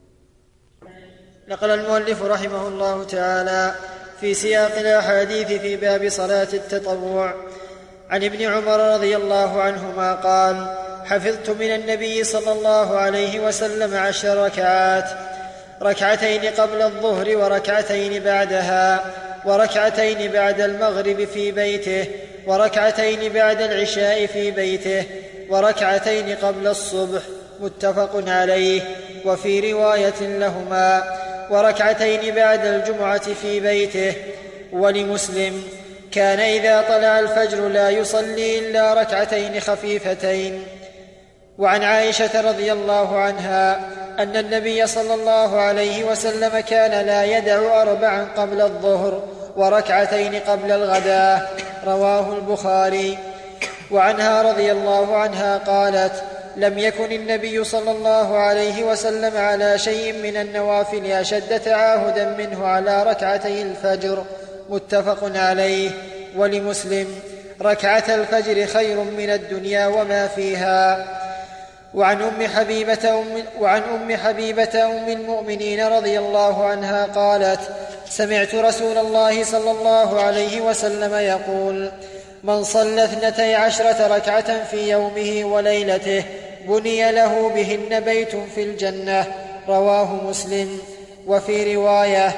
Speaker 1: نقل المؤلف رحمه الله تعالى في سياق الأحاديث في باب صلاة التطوع عن ابن عمر رضي الله عنهما قال: حفظت من النبي صلى الله عليه وسلم عشر ركعات، ركعتين قبل الظهر وركعتين بعدها، وركعتين بعد المغرب في بيته، وركعتين بعد العشاء في بيته، وركعتين قبل الصبح، متفق عليه. وفي رواية لهما: وركعتين بعد الجمعة في بيته. ولمسلم: كان إذا طلع الفجر لا يصلي إلا ركعتين خفيفتين. وعن عائشة رضي الله عنها أن النبي صلى الله عليه وسلم كان لا يدع أربعا قبل الظهر وركعتين قبل الغداء، رواه البخاري. وعنها رضي الله عنها قالت: لم يكن النبي صلى الله عليه وسلم على شيء من النوافل أشد تعاهدا منه على ركعتي الفجر، متفق عليه. ولمسلم: ركعة الفجر خير من الدنيا وما فيها. وعن أم حبيبة أم, وعن أم حبيبة أم المؤمنين رضي الله عنها قالت: سمعت رسول الله صلى الله عليه وسلم يقول: من صلى اثنتي عشرة ركعة في يومه وليلته بني له بهن بيت في الجنة، رواه مسلم. وفي رواية: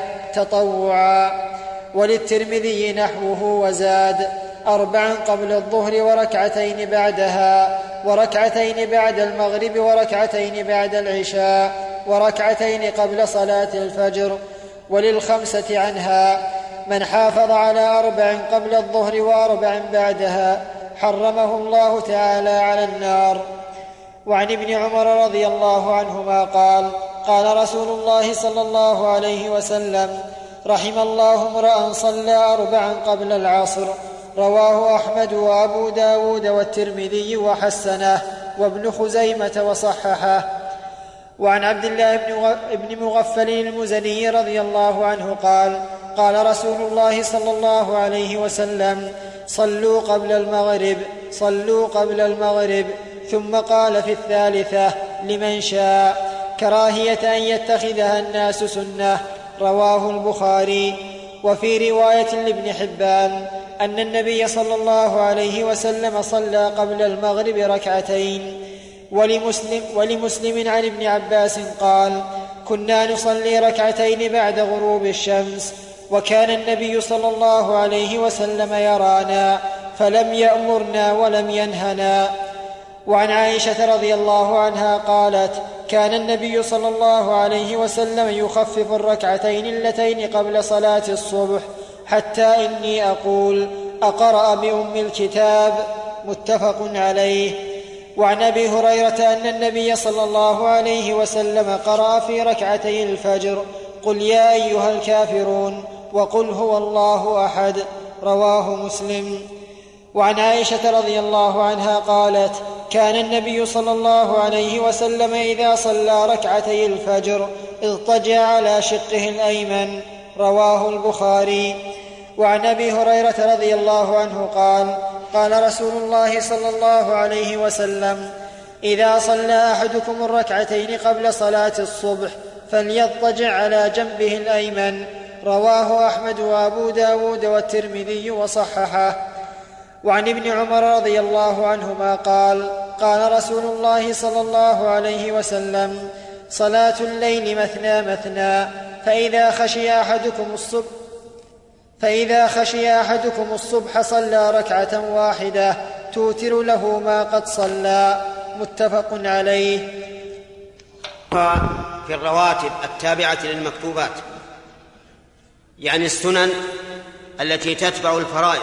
Speaker 1: تطوعا. وللترمذي نحوه وزاد: أربعا قبل الظهر وركعتين بعدها، وركعتين بعد المغرب، وركعتين بعد العشاء، وركعتين قبل صلاة الفجر. وللخمسة عنها: من حافظ على أربع قبل الظهر وأربع بعدها حرمه الله تعالى على النار. وعن ابن عمر رضي الله عنهما قال: قال رسول الله صلى الله عليه وسلم: رحم الله امرأ صلى أربعا قبل العصر، رواه أحمد وأبو داود والترمذي وحسنه، وابن خزيمة وصححه. وعن عبد الله بن مغفل المزني رضي الله عنه قال: قال رسول الله صلى الله عليه وسلم: صلوا قبل المغرب، صلوا قبل المغرب. ثم قال في الثالثة: لمن شاء، كراهية أن يتخذها الناس سنة، رواه البخاري. وفي رواية لابن حبان أن النبي صلى الله عليه وسلم صلى قبل المغرب ركعتين. ولمسلم, ولمسلم عن ابن عباس قال: كنا نصلي ركعتين بعد غروب الشمس، وكان النبي صلى الله عليه وسلم يرانا فلم يأمرنا ولم ينهنا. وعن عائشة رضي الله عنها قالت: كان النبي صلى الله عليه وسلم يخفف الركعتين اللتين قبل صلاة الصبح حتى إني أقول: أقرأ بأم الكتاب؟ متفق عليه. وعن أبي هريرة أن النبي صلى الله عليه وسلم قرأ في ركعتي الفجر: قل يا أيها الكافرون وقل هو الله أحد. رواه مسلم. وعن عائشة رضي الله عنها قالت: كان النبي صلى الله عليه وسلم إذا صلى ركعتي الفجر اضطجع على شقه الأيمن. رواه البخاري. وعن أبي هريرة رضي الله عنه قال: قال رسول الله صلى الله عليه وسلم: إذا صلى أحدكم الركعتين قبل صلاة الصبح فليضطجع على جنبه الأيمن. رواه أحمد وأبو داود والترمذي وصححه. وعن ابن عمر رضي الله عنهما قال: قال رسول الله صلى الله عليه وسلم: صلاة الليل مثنى مثنى، فإذا خشي أحدكم الصبح فإذا خشي أحدكم الصبح صلى ركعة واحدة توتر له ما قد صلى. متفق عليه.
Speaker 2: في الرواتب التابعة للمكتوبات، يعني السنن التي تتبع الفرائض،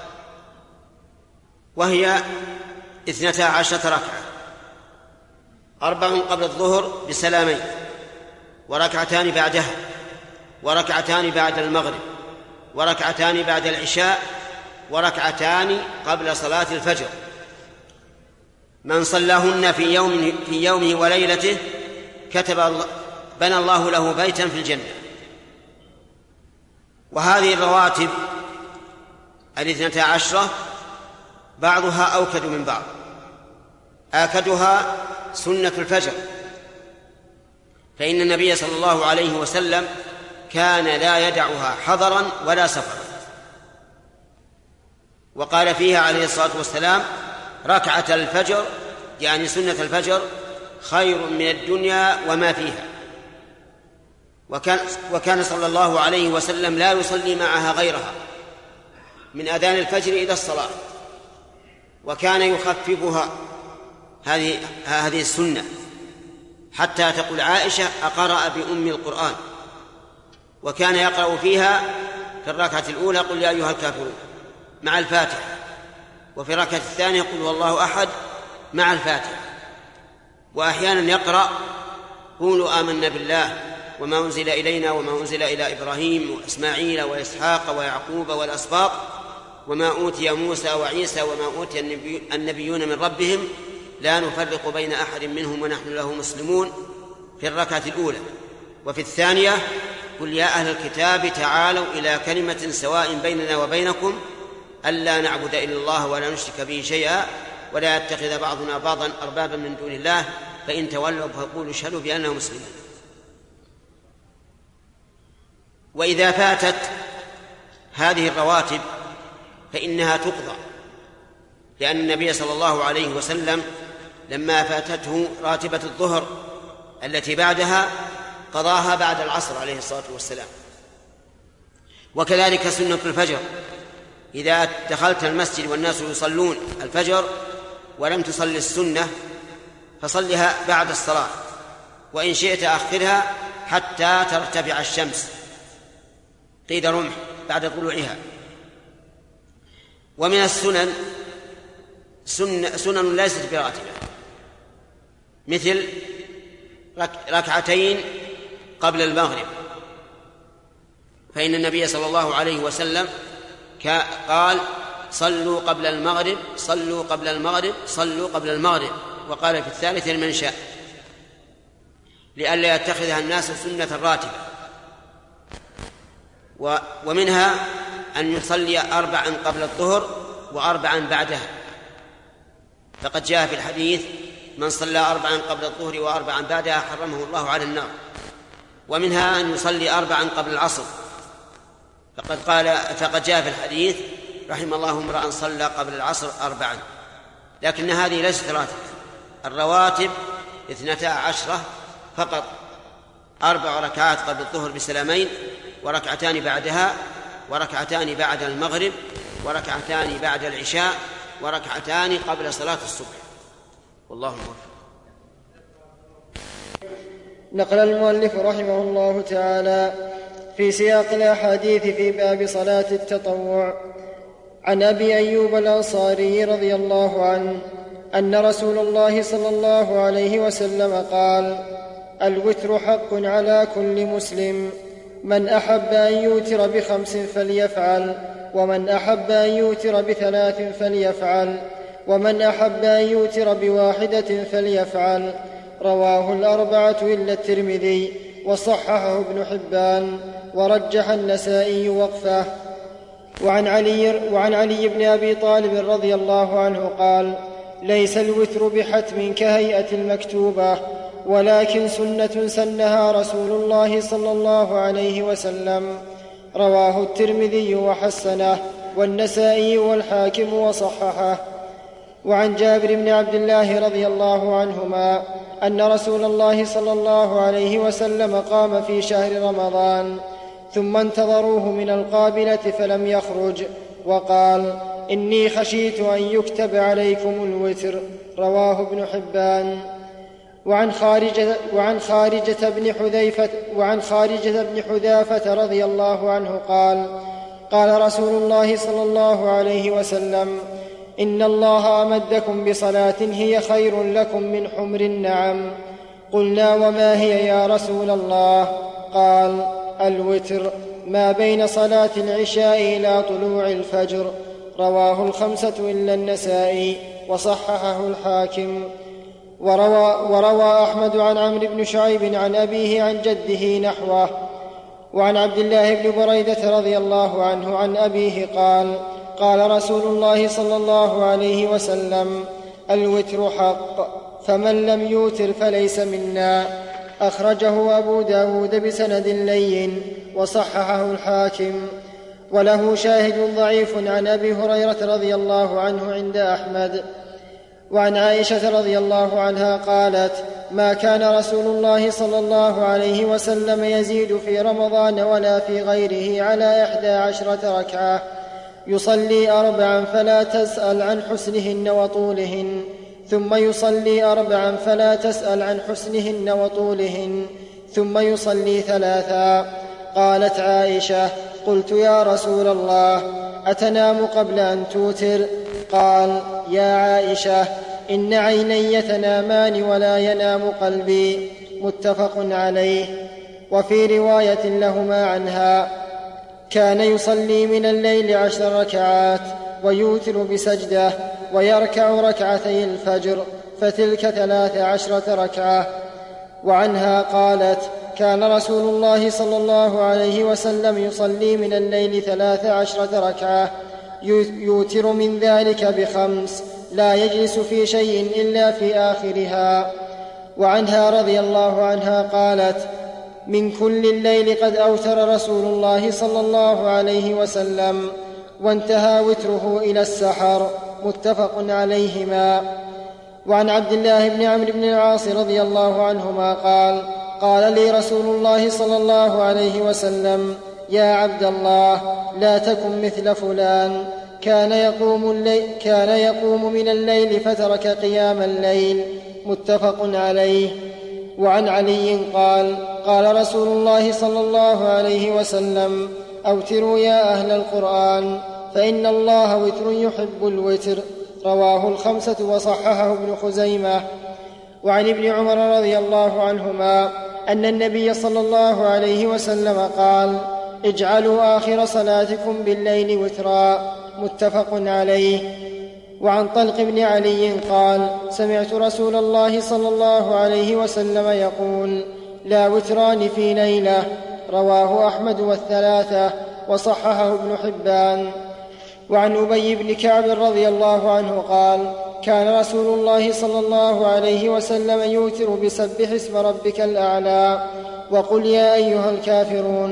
Speaker 2: وهي اثنتا عشرة ركعة: أربع قبل الظهر بسلامين، وركعتان بعدها، وركعتان بعد المغرب، وركعتان بعد العشاء، وركعتان قبل صلاة الفجر. من صلاهن في يوم في يومه وليلته كتب الله بنى الله له بيتا في الجنة. وهذه الرواتب الاثنتا عشرة بعضها أوكد من بعض. آكدها سنة الفجر، فإن النبي صلى الله عليه وسلم كان لا يدعها حضرا ولا سفرا، وقال فيها عليه الصلاة والسلام: ركعة الفجر، يعني سنة الفجر، خير من الدنيا وما فيها. وكان, وكان صلى الله عليه وسلم لا يصلي معها غيرها من أذان الفجر إلى الصلاة، وكان يخففها هذه هذه السنة حتى تقول عائشة: أقرأ بأم القرآن. وكان يقرأ فيها في الركعة الأولى: قل يا أيها الكافرون مع الفاتحة، وفي الركعة الثانية: قل هو الله أحد مع الفاتحة. وأحيانا يقرأ: قولوا آمنا بالله وما أنزل إلينا وما أنزل إلى إبراهيم وإسماعيل وإسحاق ويعقوب والأسباط وما أوتي موسى وعيسى وما أوتي النبيون من ربهم لا نفرق بين أحد منهم ونحن له مسلمون، في الركعة الأولى. وفي الثانية: قل يا أهل الكتاب تعالوا إلى كلمة سواء بيننا وبينكم ألا نعبد إلا الله ولا نشرك به شيئا ولا يتخذ بعضنا بعضا أربابا من دون الله فإن تولوا فقولوا اشهدوا بأننا مسلمون. وإذا فاتت هذه الرواتب فإنها تقضى، لأن النبي صلى الله عليه وسلم لما فاتته راتبة الظهر التي بعدها قضاها بعد العصر عليه الصلاة والسلام. وكذلك سنة الفجر، إذا دخلت المسجد والناس يصلون الفجر ولم تصلي السنة فصلها بعد الصلاة، وإن شئت أخرها حتى ترتفع الشمس قيد رمح بعد طلوعها. ومن السنن سنن, سنن ليست براتبة، مثل ركعتين قبل المغرب، فإن النبي صلى الله عليه وسلم قال: صلوا قبل المغرب صلوا قبل المغرب صلوا قبل المغرب، وقال في الثالث: لمن شاء، لئلا يتخذها الناس سنة راتبة. ومنها أن يصلي أربعا قبل الظهر وأربعا بعدها، فقد جاء في الحديث: من صلى أربعا قبل الظهر وأربعا بعدها حرمه الله على النار. ومنها أن يصلي أربعا قبل العصر، فقد قال فقد جاء في الحديث رحم الله امرأ صلى قبل العصر أربعا، لكن هذه ليست راتب، الرواتب اثنتا عشرة فقط، أربع ركعات قبل الظهر بسلامين، وركعتان بعدها، وركعتان بعد المغرب، وركعتان بعد العشاء، وركعتان قبل صلاة الصبح. والله موفق.
Speaker 1: نقل المؤلف رحمه الله تعالى في سياق الأحاديث في باب صلاة التطوع عن أبي أيوب الأنصاري رضي الله عنه أن رسول الله صلى الله عليه وسلم قال: الوتر حق على كل مسلم، من أحب أن يوتر بخمس فليفعل، ومن أحب أن يوتر بثلاث فليفعل، ومن أحب أن يوتر بواحدة فليفعل. رواه الأربعة إلا الترمذي، وصححه ابن حبان، ورجح النسائي وقفه. وعن علي, وعن علي بن أبي طالب رضي الله عنه قال: ليس الوتر بحتم كهيئة المكتوبة، ولكن سنة سنها رسول الله صلى الله عليه وسلم. رواه الترمذي وحسنه، والنسائي والحاكم وصححه. وعن جابر بن عبد الله رضي الله عنهما أن رسول الله صلى الله عليه وسلم قام في شهر رمضان ثم انتظروه من القابلة فلم يخرج، وقال: إني خشيت أن يكتب عليكم الوتر. رواه ابن حبان. وعن خارجة, وعن خارجة بن حذيفة وعن خارجة بن حذافة رضي الله عنه قال: قال رسول الله صلى الله عليه وسلم: إن الله أمدكم بصلاة هي خير لكم من حمر النعم. قلنا: وما هي يا رسول الله؟ قال: الوتر، ما بين صلاة العشاء إلى طلوع الفجر. رواه الخمسة إلا النسائي، وصححه الحاكم. وروى, وروى أحمد عن عمرو بن شعيب عن أبيه عن جده نحوه. وعن عبد الله بن بريدة رضي الله عنه عن أبيه قال: قال رسول الله صلى الله عليه وسلم: الوتر حق، فمن لم يوتر فليس منا. أخرجه أبو داود بسند لين، وصححه الحاكم. وله شاهد ضعيف عن أبي هريرة رضي الله عنه عند أحمد. وعن عائشة رضي الله عنها قالت: ما كان رسول الله صلى الله عليه وسلم يزيد في رمضان ولا في غيره على إحدى عشرة ركعة، يصلي أربعا فلا تسأل عن حسنهن وطولهن، ثم يصلي أربعا فلا تسأل عن حسنهن وطولهن، ثم يصلي ثلاثا. قالت عائشة: قلت: يا رسول الله، أتنام قبل أن توتر؟ قال: يا عائشة، إن عيني تنامان ولا ينام قلبي. متفق عليه. وفي رواية لهما عنها: كان يصلي من الليل عشر ركعات ويوتر بسجدة، ويركع ركعتي الفجر، فتلك ثلاث عشرة ركعة. وعنها قالت: كان رسول الله صلى الله عليه وسلم يصلي من الليل ثلاث عشرة ركعة، يوتر من ذلك بخمس، لا يجلس في شيء إلا في آخرها. وعنها رضي الله عنها قالت: من كل الليل قد أوتر رسول الله صلى الله عليه وسلم، وانتهى وتره إلى السحر. متفق عليهما. وعن عبد الله بن عمرو بن العاص رضي الله عنهما قال: قال لي رسول الله صلى الله عليه وسلم: يا عبد الله، لا تكن مثل فلان، كان يقوم, الليل كان يقوم من الليل فترك قيام الليل. متفق عليه. وعن علي قال: قال رسول الله صلى الله عليه وسلم: أوتروا يا أهل القرآن، فإن الله وتر يحب الوتر. رواه الخمسة، وصححه ابن خزيمة. وعن ابن عمر رضي الله عنهما أن النبي صلى الله عليه وسلم قال: اجعلوا آخر صلاتكم بالليل وترا. متفق عليه. وعن طلق بن علي قال: سمعت رسول الله صلى الله عليه وسلم يقول: لا وتران في ليلة. رواه أحمد والثلاثة، وصححه ابن حبان. وعن أبي بن كعب رضي الله عنه قال: كان رسول الله صلى الله عليه وسلم يوتر بسبح اسم ربك الأعلى، وقل يا أيها الكافرون،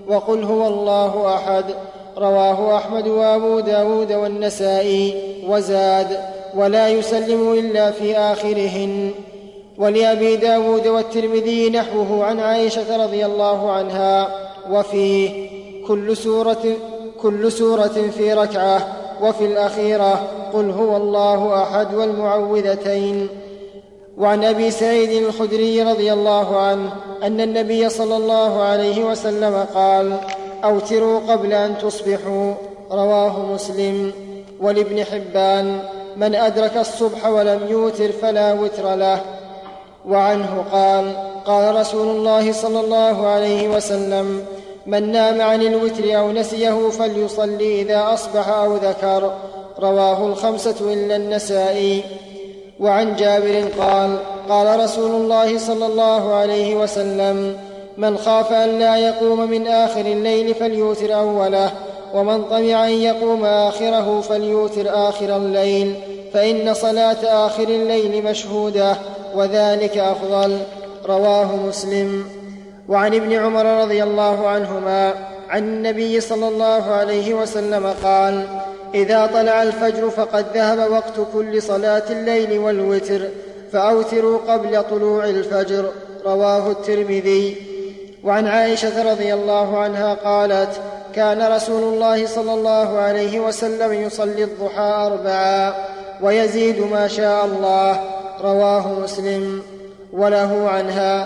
Speaker 1: وقل هو الله أحد. رواه أحمد وأبو داود والنسائي. وزاد: ولا يسلم إلا في آخرهن. ولأبي داود والترمذي نحوه عن عائشة رضي الله عنها، وفيه: كل سورة, كل سورة في ركعة، وفي الأخيرة قل هو الله أحد والمعوذتين. وعن أبي سعيد الخدري رضي الله عنه أن النبي صلى الله عليه وسلم قال: أوتروا قبل أن تصبحوا. رواه مسلم. ولابن حبان: من أدرك الصبح ولم يوتر فلا وتر له. وعنه قال: قال رسول الله صلى الله عليه وسلم: من نام عن الوتر أو نسيه فليصلي إذا أصبح أو ذكر. رواه الخمسة إلا النسائي. وعن جابر قال: قال رسول الله صلى الله عليه وسلم: من خاف أن لا يقوم من آخر الليل فليوتر أوله، ومن طمع أن يقوم آخره فليوتر آخر الليل، فإن صلاة آخر الليل مشهودة، وذلك أفضل. رواه مسلم. وعن ابن عمر رضي الله عنهما عن النبي صلى الله عليه وسلم قال: إذا طلع الفجر فقد ذهب وقت كل صلاة الليل والوتر، فأوتروا قبل طلوع الفجر. رواه الترمذي. وعن عائشة رضي الله عنها قالت: كان رسول الله صلى الله عليه وسلم يصلي الضحى أربعا ويزيد ما شاء الله. رواه مسلم. وله عنها: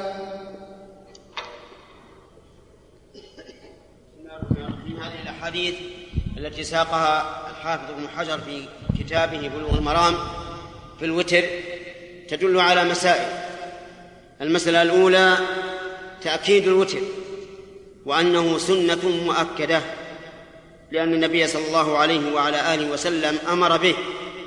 Speaker 2: من هذه الأحاديث التي ساقها الحافظ ابن حجر في كتابه بلوغ المرام في الوتر تدل على مسائل. المسألة الأولى: تأكيد الوتر، وأنه سنة مؤكدة، لأن النبي صلى الله عليه وعلى آله وسلم أمر به.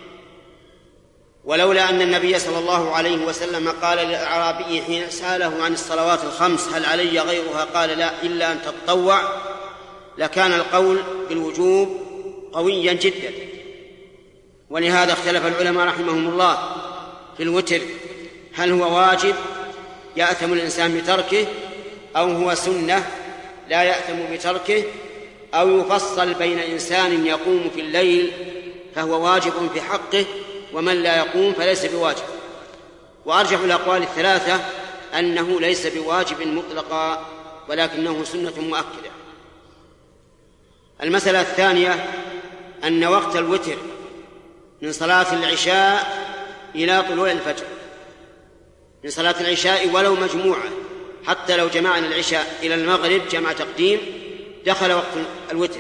Speaker 2: ولولا أن النبي صلى الله عليه وسلم قال للأعرابي حين سأله عن الصلوات الخمس: هل علي غيرها؟ قال: لا، إلا أن تتطوع، لكان القول بالوجوب قويا جدا. ولهذا اختلف العلماء رحمهم الله في الوتر: هل هو واجب يأثم الإنسان بتركه، أو هو سنة لا يأثم بتركه، أو يفصل بين إنسان يقوم في الليل فهو واجب في حقه، ومن لا يقوم فليس بواجب. وأرجح الأقوال الثلاثة أنه ليس بواجب مطلقا، ولكنه سنة مؤكدة. المسألة الثانية: أن وقت الوتر من صلاة العشاء إلى طلوع الفجر، من صلاة العشاء ولو مجموعة، حتى لو جمعنا العشاء إلى المغرب جمع تقديم دخل وقت الوتر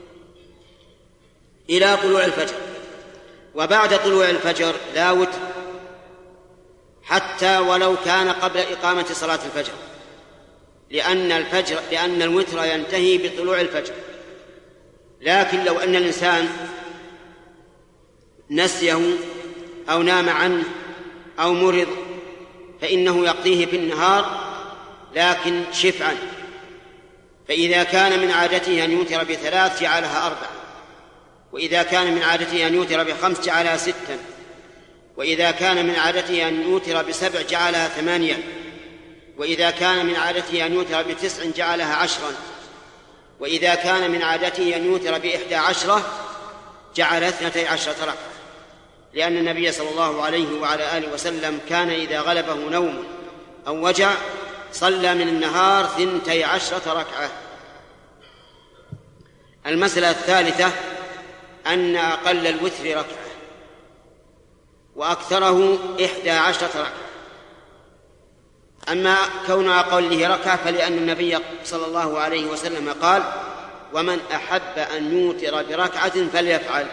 Speaker 2: إلى طلوع الفجر. وبعد طلوع الفجر لا وتر، حتى ولو كان قبل إقامة صلاة الفجر، لأن الفجر لأن الوتر ينتهي بطلوع الفجر. لكن لو أن الإنسان نسيه أو نام عنه أو مرض فإنه يقضيه في النهار، لكن شفعا. فإذا كان من عادته أن يوتر بثلاث جعلها أربع، وإذا كان من عادته أن يوتر بخمس جعلها ستا، وإذا كان من عادته أن يوتر بسبع جعلها ثمانية، وإذا كان من عادته أن يوتر بتسع جعلها عشرا، وإذا كان من عادته أن يوتر بإحدى عشرة جعل اثنتي عشرة ركعة، لأن النبي صلى الله عليه وعلى آله وسلم كان إذا غلبه نوم أو وجع صلى من النهار ثنتي عشرة ركعة. المسألة الثالثة: أن أقل الوتر ركعة وأكثره إحدى عشرة ركعة. أما كون أقله ركعة فلأن النبي صلى الله عليه وسلم قال: ومن أحب أن يوتر بركعة فليفعل.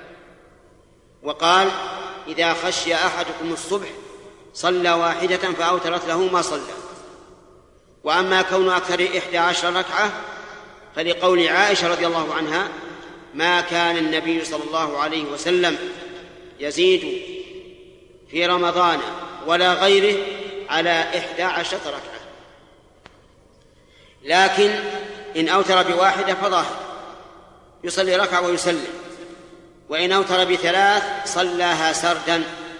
Speaker 2: وقال: إذا خشي أحدكم الصبح صلى واحدة فأوترت له ما صلى. وأما كون أكثر إحدى عشر ركعة فلقول عائشة رضي الله عنها: ما كان النبي صلى الله عليه وسلم يزيد في رمضان ولا غيره على إحدى عشرة ركعة. لكن إن أوتر بواحدة فظاهر يصلي ركعة ويسلم، وإن أوتر بثلاث صلاها سردا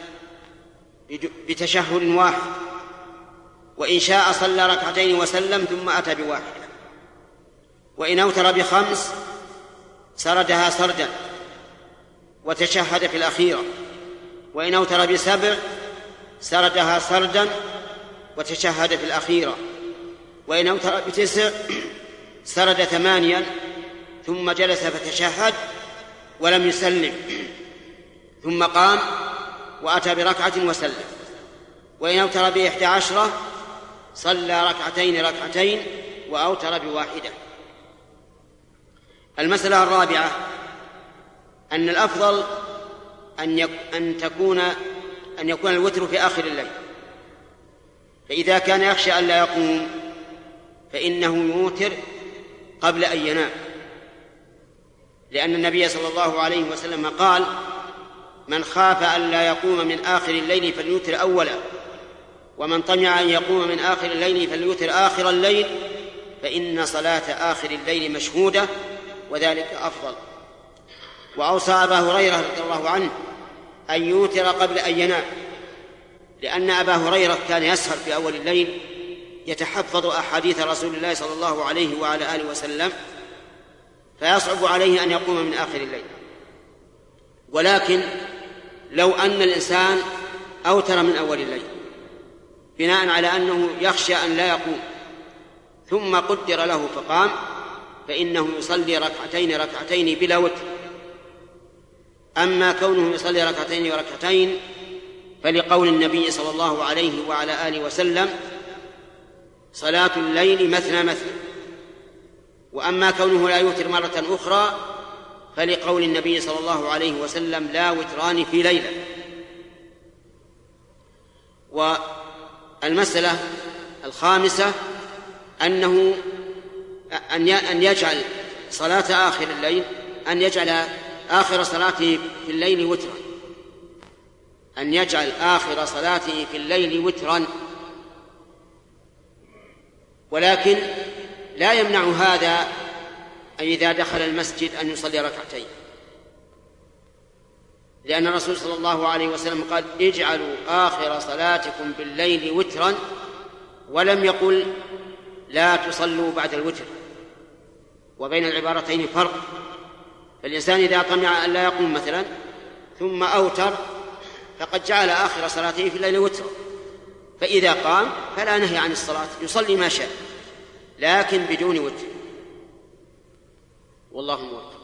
Speaker 2: بتشهد واحد، وإن شاء صلى ركعتين وسلم ثم أتى بواحدة. وإن أوتر بخمس سردها سردا وتشهد في الأخيرة، وإن أوتر بسبع سردها سردا وتشهد في الأخيرة، وإن أوتر بتسع سرد ثمانيا ثم جلس فتشهد ولم يسلم، ثم قام وأتى بركعة وسلم. وإن أوتر بإحدى عشرة صلى ركعتين ركعتين وأوتر بواحدة. المسألة الرابعة أن الأفضل أن أن تكون أن يكون الوتر في آخر الليل، فإذا كان يخشى أن لا يقوم فإنه يوتر قبل أن ينام، لأن النبي صلى الله عليه وسلم قال: من خاف أن لا يقوم من آخر الليل فليوتر أولا، ومن طمع أن يقوم من آخر الليل فليوتر آخر الليل، فإن صلاة آخر الليل مشهودة وذلك أفضل. وأوصى أبا هريرة رضي الله عنه أن يوتر قبل أن ينام، لأن أبا هريرة كان يسهر في أول الليل يتحفظ أحاديث رسول الله صلى الله عليه وعلى آله وسلم، فيصعب عليه أن يقوم من آخر الليل. ولكن لو أن الإنسان أوتر من أول الليل بناء على أنه يخشى أن لا يقوم ثم قدر له فقام، فإنه يصلي ركعتين ركعتين بلا وتر. أما كونه يصلي ركعتين وركعتين فلقول النبي صلى الله عليه وعلى آله وسلم: صلاة الليل مثنى مثنى. وأما كونه لا يوتر مرة أخرى فلقول النبي صلى الله عليه وسلم: لا وتران في ليلة. والمسألة الخامسة أنه أن يجعل صلاة آخر الليل أن يجعل آخر صلاته في الليل وترا أن يجعل آخر صلاته في الليل وترا ولكن لا يمنع هذا أن إذا دخل المسجد أن يصلي ركعتين، لأن الرسول صلى الله عليه وسلم قال: اجعلوا آخر صلاتكم بالليل وترا، ولم يقل لا تصلوا بعد الوتر. وبين العبارتين فرق، فالإنسان إذا طمع أن لا يقوم مثلا ثم أوتر فقد جعل آخر صلاته في الليل وترا، فإذا قام فلا نهي عن الصلاة، يصلي ما شاء لكن بدون وتر، والله موفق.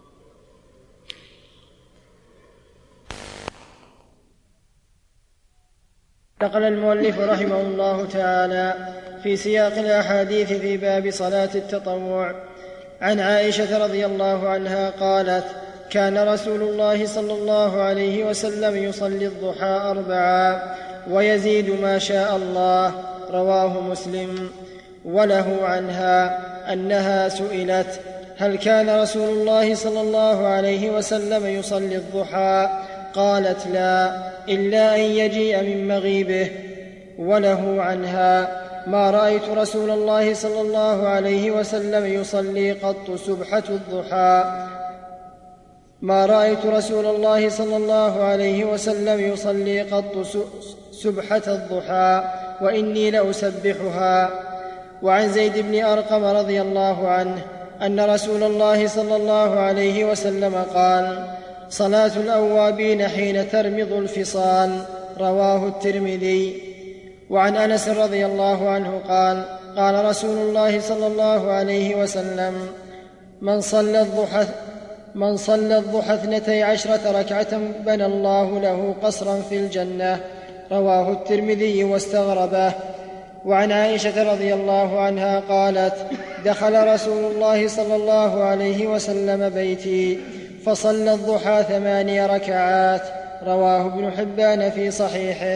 Speaker 1: نقل المؤلف رحمه الله تعالى في سياق الأحاديث في باب صلاة التطوع عن عائشة رضي الله عنها قالت: كان رسول الله صلى الله عليه وسلم يصلي الضحى أربعا ويزيد ما شاء الله، رواه مسلم. وله عنها أنها سئلت: هل كان رسول الله صلى الله عليه وسلم يصلي الضحى؟ قالت: لا، إلا أن يجيء من مغيبه. وله عنها: ما رأيت رسول الله صلى الله عليه وسلم يصلي قط سبحة الضحى ما رأيت رسول الله صلى الله عليه وسلم يصلي قط سبحة الضحى وإني لأسبحها. وعن زيد بن أرقم رضي الله عنه أن رسول الله صلى الله عليه وسلم قال: صلاة الأوابين حين ترمض الفصال، رواه الترمذي. وعن أنس رضي الله عنه قال: قال رسول الله صلى الله عليه وسلم: من صلى الضحى من صلى الضحى اثنتي عشرة ركعة بنى الله له قصرا في الجنة، رواه الترمذي واستغربه. وعن عائشة رضي الله عنها قالت: دخل رسول الله صلى الله عليه وسلم بيتي فصلى الضحى ثماني ركعات، رواه ابن حبان في صحيحه.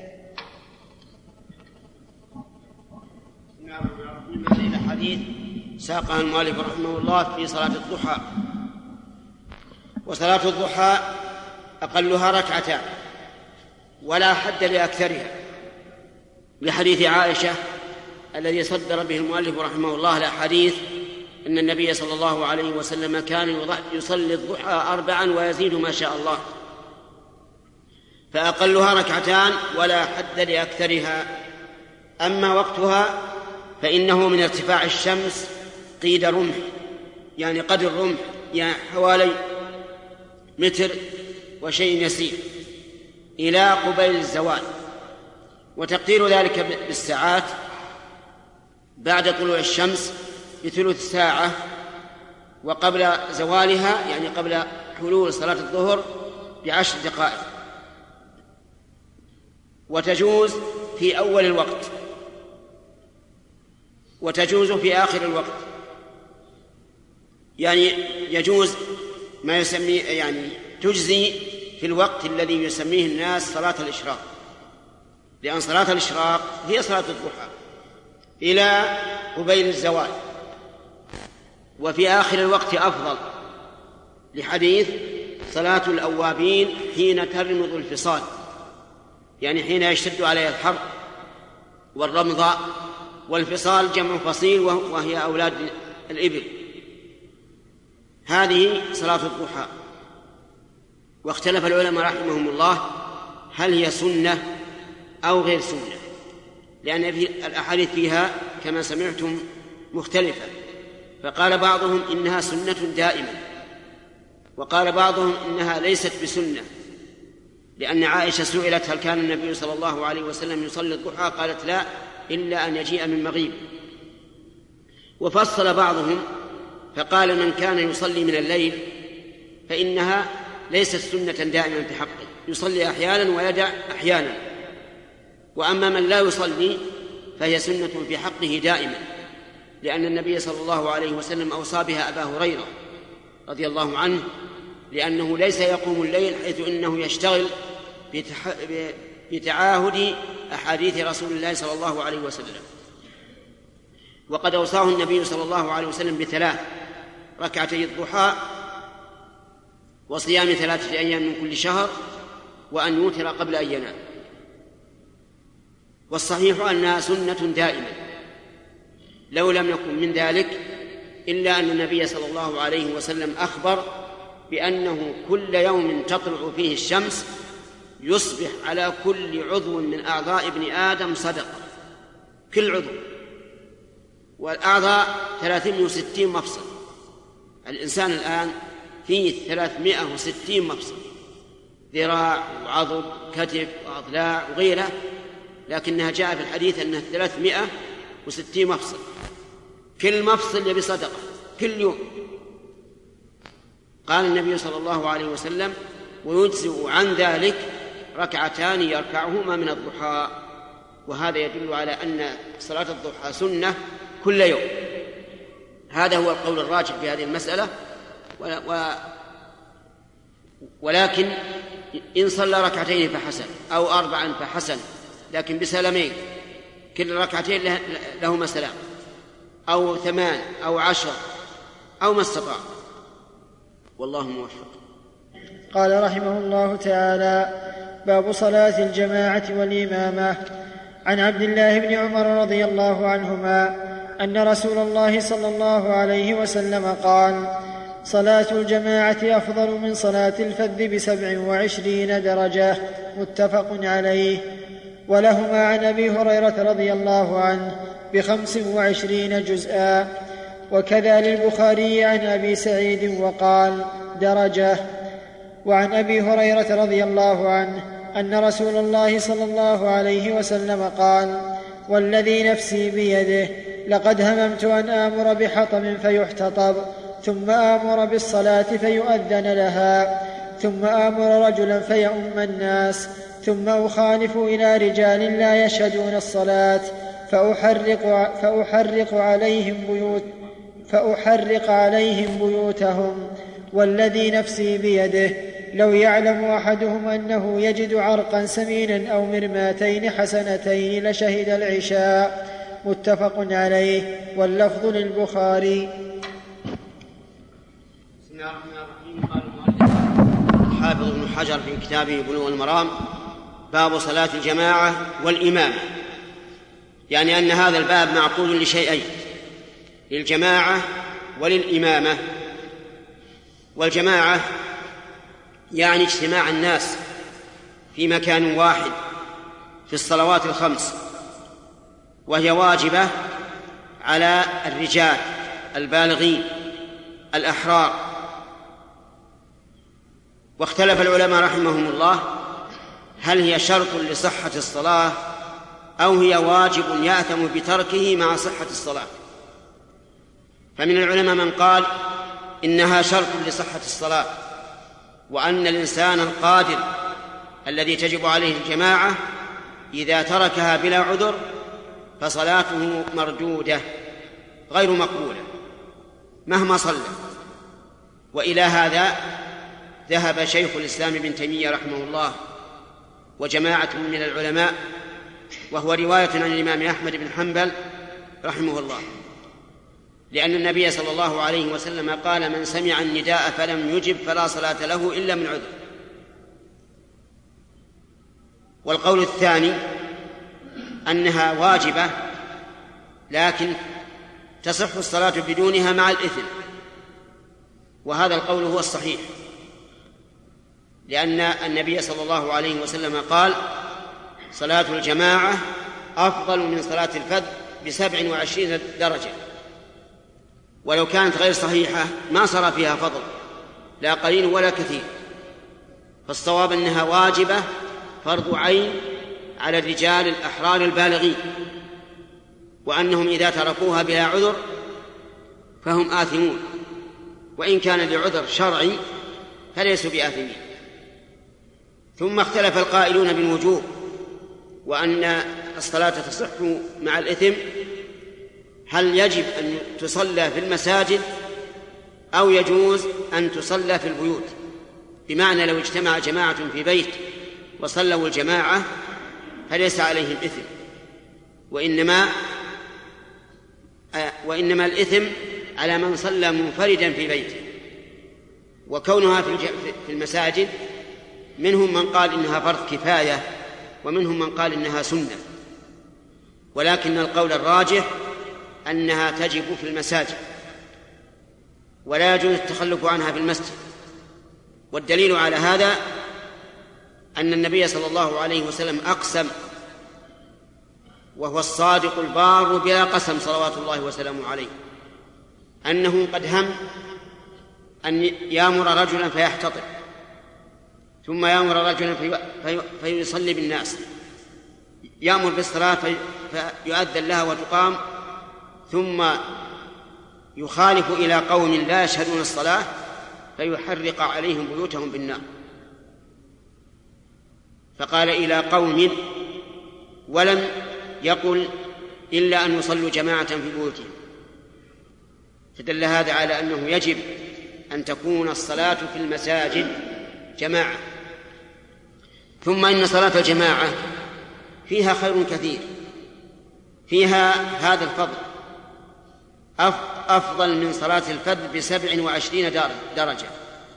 Speaker 2: من الحديث ساقها المؤلف رحمه الله في صلاة الضحى. وصلاة الضحى أقلها ركعتان ولا حد لأكثرها، لحديث عائشة الذي صدر به المؤلف رحمه الله الأحاديث أن النبي صلى الله عليه وسلم كان يصلي الضحى أربعا ويزيد ما شاء الله، فأقلها ركعتان ولا حد لأكثرها. أما وقتها فإنه من ارتفاع الشمس قيد رمح، يعني قدر رمح، يعني حوالي متر وشيء يسير، إلى قبيل الزوال. وتقدير ذلك بالساعات بعد طلوع الشمس بثلث ساعة، وقبل زوالها يعني قبل حلول صلاة الظهر بعشر دقائق. وتجوز في أول الوقت وتجوز في آخر الوقت، يعني يجوز ما يسمي يعني تجزي في الوقت الذي يسميه الناس صلاة الإشراق، لأن صلاة الإشراق هي صلاة الضحى إلى قبيل الزوال. وفي آخر الوقت أفضل، لحديث صلاة الأوابين حين ترمض الفصال، يعني حين يشتد عليها الحر والرمضاء، والفصال جمع فصيل وهي أولاد الإبل. هذه صلاة الضحى. واختلف العلماء رحمهم الله هل هي سنة أو غير سنة، لأن في الأحاديث فيها كما سمعتم مختلفة. فقال بعضهم إنها سنة دائمة، وقال بعضهم إنها ليست بسنة، لأن عائشة سئلت هل كان النبي صلى الله عليه وسلم يصلي الضحى؟ قالت لا، إلا أن يجيء من مغيب. وفصل بعضهم فقال من كان يصلي من الليل فإنها ليست سنة دائما في حقه، يصلي أحيانا ويدع أحيانا. وأما من لا يصلي فهي سنة في حقه دائما، لأن النبي صلى الله عليه وسلم أوصى بها أبا هريرة رضي الله عنه، لأنه ليس يقوم الليل حيث إنه يشتغل بتعاهد أحاديث رسول الله صلى الله عليه وسلم. وقد أوصاه النبي صلى الله عليه وسلم بثلاث: ركعتي الضحى، وصيام ثلاثة أيام من كل شهر، وأن يوتر قبل أن ينام. والصحيح أنها سنة دائمة، لو لم يكن من ذلك إلا أن النبي صلى الله عليه وسلم أخبر بأنه كل يوم تطلع فيه الشمس يصبح على كل عضو من أعضاء ابن آدم صدقة، كل عضو. والأعضاء ثلاثمائة وستين مفصل، الإنسان الآن فيه ثلاثمائة وستين مفصل، ذراع وعضد كتف وأضلاع وغيره، لكنها جاء في الحديث أنها ثلاثمائة وستين مفصل، كل مفصل يبي صدقة كل يوم. قال النبي صلى الله عليه وسلم: ويجزئ عن ذلك ركعتان يركعهما من الضحى. وهذا يدل على أن صلاة الضحى سنة كل يوم. هذا هو القول الراجح في هذه المسألة. و... ولكن إن صلى ركعتين فحسن، أو أربعا فحسن، لكن بسلامين، كل ركعتين لهما سلام، أو ثمان أو عشر أو ما استطاع، والله موفق.
Speaker 1: قال رحمه الله تعالى: باب صلاة الجماعة والإمامة. عن عبد الله بن عمر رضي الله عنهما أن رسول الله صلى الله عليه وسلم قال: صلاة الجماعة أفضل من صلاة الفذ بسبع وعشرين درجة. متفق عليه. ولهما عن أبي هريرة رضي الله عنه بخمس وعشرين جزءا. وكذا للبخاري عن أبي سعيد وقال: درجة. وعن أبي هريرة رضي الله عنه أن رسول الله صلى الله عليه وسلم قال: والذي نفسي بيده لقد هممت أن آمر بحطب فيحتطب، ثم آمر بالصلاة فيؤذن لها، ثم آمر رجلا فيؤم الناس، ثم أخالف إلى رجال لا يشهدون الصلاة فأحرق, فأحرق, عليهم, بيوت فأحرق عليهم بيوتهم. والذي نفسي بيده لو يعلم أحدهم أنه يجد عرقا سمينا أو مرماتين حسنتين لشهد العشاء. متفق عليه، واللفظ للبخاري.
Speaker 2: بسم الله الرحمن الرحيم. قال المؤلف حافظ ابن حجر في كتابه بلوغ المرام: باب صلاة الجماعة والإمامة، يعني أن هذا الباب معقود لشيئين: للجماعة وللإمامة. والجماعة يعني اجتماع الناس في مكان واحد في الصلوات الخمس، وهي واجبة على الرجال البالغين الأحرار. واختلف العلماء رحمهم الله هل هي شرط لصحة الصلاة أو هي واجب يأثم بتركه مع صحة الصلاة. فمن العلماء من قال إنها شرط لصحة الصلاة، وأن الإنسان القادر الذي تجب عليه الجماعة إذا تركها بلا عذر فصلاته مردودة غير مقبولة مهما صلى. وإلى هذا ذهب شيخ الإسلام ابن تيمية رحمه الله وجماعة من العلماء، وهو رواية عن الإمام أحمد بن حنبل رحمه الله، لأن النبي صلى الله عليه وسلم قال: من سمع النداء فلم يجب فلا صلاة له إلا من عذر. والقول الثاني أنها واجبة لكن تصح الصلاة بدونها مع الإثم، وهذا القول هو الصحيح، لأن النبي صلى الله عليه وسلم قال: صلاة الجماعة أفضل من صلاة الفذ بسبع وعشرين درجة. ولو كانت غير صحيحة ما صار فيها فضل لا قليل ولا كثير، فالصواب أنها واجبة فرض عين على الرجال الأحرار البالغين، وأنهم إذا تركوها بلا عذر فهم آثمون، وإن كان لعذر شرعي فليسوا بآثمين. ثم اختلف القائلون بالوجوب وأن الصلاة تصح مع الإثم، هل يجب أن تصلى في المساجد أو يجوز أن تصلى في البيوت؟ بمعنى لو اجتمع جماعة في بيت وصلوا الجماعة فليس عليهم إثم، وإنما وإنما الإثم على من صلى منفردا في بيته. وكونها في المساجد منهم من قال إنها فرض كفاية ومنهم من قال إنها سنة، ولكن القول الراجح أنها تجب في المساجد ولا يجوز التخلف عنها في المسجد. والدليل على هذا أن النبي صلى الله عليه وسلم أقسم، وهو الصادق البار بلا قسم صلوات الله وسلامه عليه، أنه قد هم أن يأمر رجلا فيحتطب، ثم يأمر رجلا في في فيصلي بالناس، يأمر بالصلاة فيؤذن لها وتقام، ثم يخالف إلى قوم لا يشهدون الصلاة فيحرق عليهم بيوتهم بالنار. فقال إلى قوم، ولم يقل إلا أن يصلوا جماعة في بيوتهم، فدل هذا على أنه يجب أن تكون الصلاة في المساجد جماعة. ثم إن صلاة الجماعة فيها خير كثير، فيها هذا الفضل أفضل من صلاة الفذ بسبع وعشرين درجة.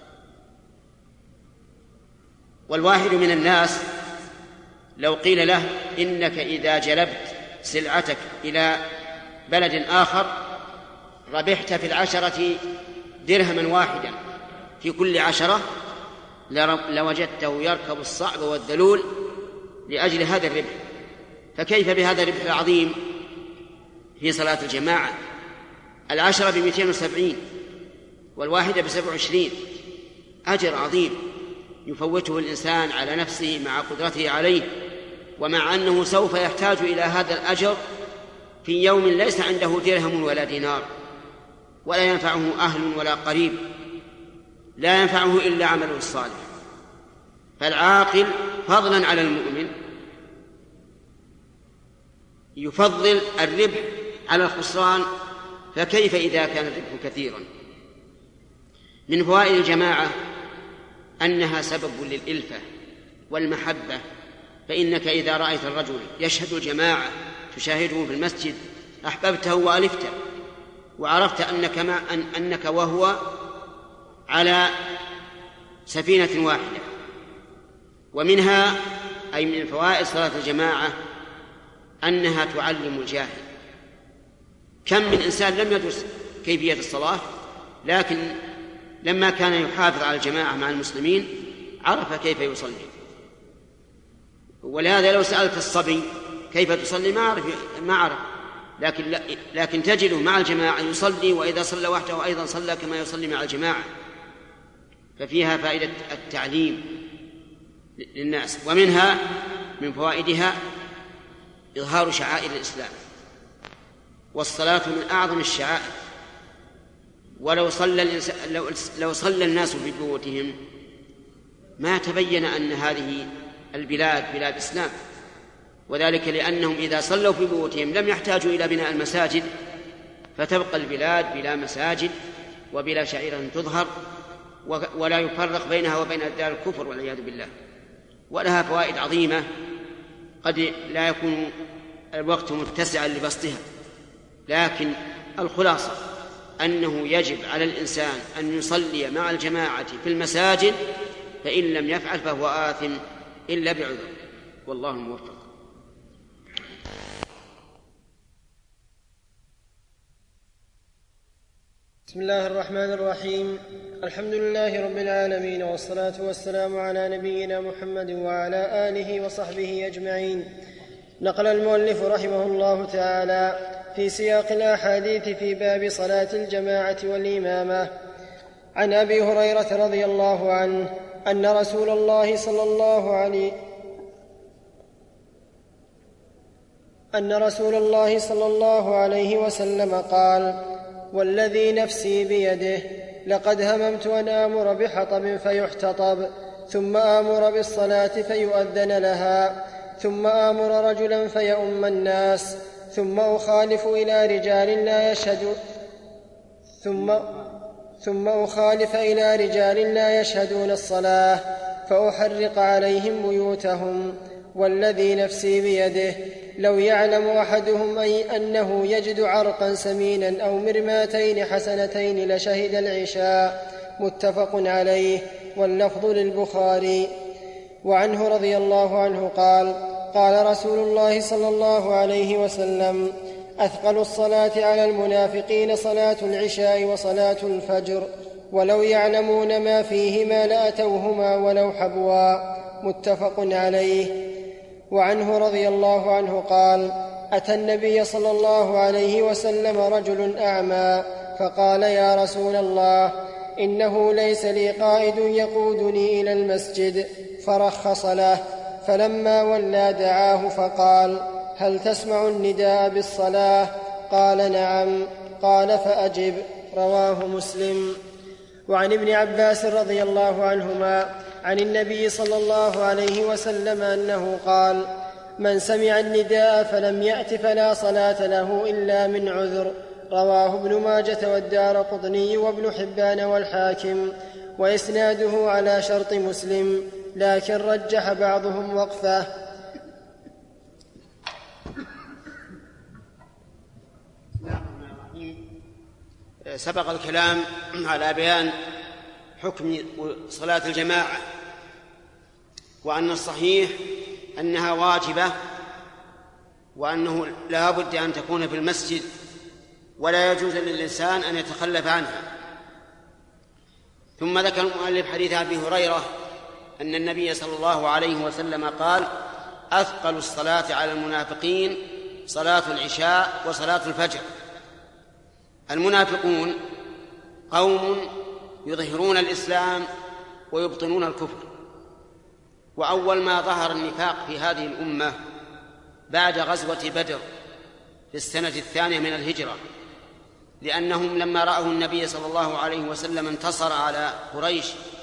Speaker 2: والواحد من الناس لو قيل له إنك إذا جلبت سلعتك إلى بلد آخر ربحت في العشرة درهما واحدا في كل عشرة، لوجدته يركب الصعب والذلول لأجل هذا الربح، فكيف بهذا الربح العظيم في صلاة الجماعة؟ العشرة بمئتين وسبعين والواحدة بسبع وعشرين، أجر عظيم يفوته الإنسان على نفسه مع قدرته عليه، ومع أنه سوف يحتاج إلى هذا الأجر في يوم ليس عنده درهم ولا دينار، ولا ينفعه أهل ولا قريب، لا ينفعه إلا عمله الصالح. فالعاقل فضلا على المؤمن يفضل الربح على الخسران، فكيف إذا كان الربح كثيرا؟ من فوائد الجماعة أنها سبب للإلفة والمحبة، فإنك إذا رأيت الرجل يشهد الجماعة تشاهده في المسجد أحببته وألفته، وعرفت أنك, ما أن أنك وهو على سفينة واحدة. ومنها أي من فوائد صلاة الجماعة أنها تعلم الجاهل. كم من إنسان لم يدرس كيفية الصلاة، لكن لما كان يحافظ على الجماعة مع المسلمين عرف كيف يصلي. ولهذا لو سألت الصبي كيف تصلي ما عرف ما عرف لكن لكن تجده مع الجماعة يصلي، وإذا صلى وحده أيضا صلى كما يصلي مع الجماعة، ففيها فائدة التعليم للناس. ومنها من فوائدها إظهار شعائر الإسلام، والصلاة من أعظم الشعائر. ولو صلى الإنسان لو لو صلى الناس في بيوتهم ما تبين أن هذه البلاد بلاد إسلام، وذلك لأنهم إذا صلوا في بيوتهم لم يحتاجوا إلى بناء المساجد، فتبقى البلاد بلا مساجد وبلا شعيرة تظهر، ولا يفرق بينها وبين دار الكفر والعياذ بالله. ولها فوائد عظيمة قد لا يكون الوقت متسعا لبسطها، لكن الخلاصة أنه يجب على الإنسان أن يصلي مع الجماعة في المساجد، فإن لم يفعل فهو آثم إلا بعذر، والله الموفق.
Speaker 1: بسم الله الرحمن الرحيم. الحمد لله رب العالمين، والصلاة والسلام على نبينا محمد وعلى آله وصحبه أجمعين. نقل المؤلف رحمه الله تعالى في سياق الأحاديث في باب صلاة الجماعة والإمامة عن أبي هريرة رضي الله عنه أن رسول الله صلى الله عليه أن رسول الله صلى الله عليه وسلم قال: والذي نفسي بيده لقد هممت أن آمر بحطب فيحتطب، ثم آمر بالصلاة فيؤذن لها، ثم آمر رجلا فيؤم الناس، ثم أخالف إلى رجال لا يشهد ثم ثم أخالف إلى رجال لا يشهدون الصلاة فأحرق عليهم بيوتهم. والذي نفسي بيده لو يعلم أحدهم أي أنه يجد عرقا سمينا أو مرماتين حسنتين لشهد العشاء. متفق عليه، واللفظ للبخاري. وعنه رضي الله عنه قال: قال رسول الله صلى الله عليه وسلم: أثقل الصلاة على المنافقين صلاة العشاء وصلاة الفجر، ولو يعلمون ما فيهما لأتوهما ولو حبوا. متفق عليه. وعنه رضي الله عنه قال: أتى النبي صلى الله عليه وسلم رجل أعمى فقال: يا رسول الله، إنه ليس لي قائد يقودني إلى المسجد، فرخص له. فلما ولى دعاه فقال: هل تسمع النداء بالصلاة؟ قال: نعم. قال: فأجب. رواه مسلم. وعن ابن عباس رضي الله عنهما عن النبي صلى الله عليه وسلم أنه قال: من سمع النداء فلم يأت فلا صلاة له إلا من عذر. رواه ابن ماجة والدارقطني وابن حبان والحاكم، وإسناده على شرط مسلم، لكن رجح بعضهم وقفه.
Speaker 2: سبق الكلام على بيان حكم صلاة الجماعة، وأن الصحيح أنها واجبة، وأنه لا بد أن تكون في المسجد، ولا يجوز للإنسان أن يتخلف عنها. ثم ذكر المؤلف حديث أبي هريرة أن النبي صلى الله عليه وسلم قال: أثقل الصلاة على المنافقين صلاة العشاء وصلاة الفجر. المنافقون قوم يظهرون الإسلام ويبطنون الكفر، وأول ما ظهر النفاق في هذه الأمة بعد غزوة بدر في السنة الثانية من الهجرة، لأنهم لما رأوا النبي صلى الله عليه وسلم انتصر على قريش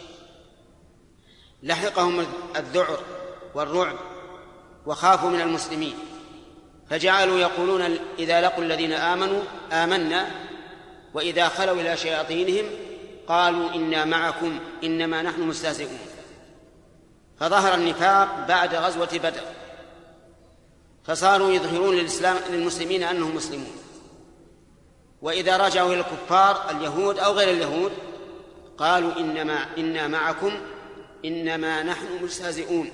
Speaker 2: لحقهم الذعر والرعب وخافوا من المسلمين، فجعلوا يقولون إذا لقوا الذين آمنوا آمنا، وإذا خلوا إلى شياطينهم قالوا إنا معكم إنما نحن مستهزئون. فظهر النفاق بعد غزوة بدر، فصاروا يظهرون للإسلام للمسلمين أنهم مسلمون، وإذا رجعوا إلى الكفار اليهود أو غير اليهود قالوا إنما إنا معكم إنما نحن مستهزئون.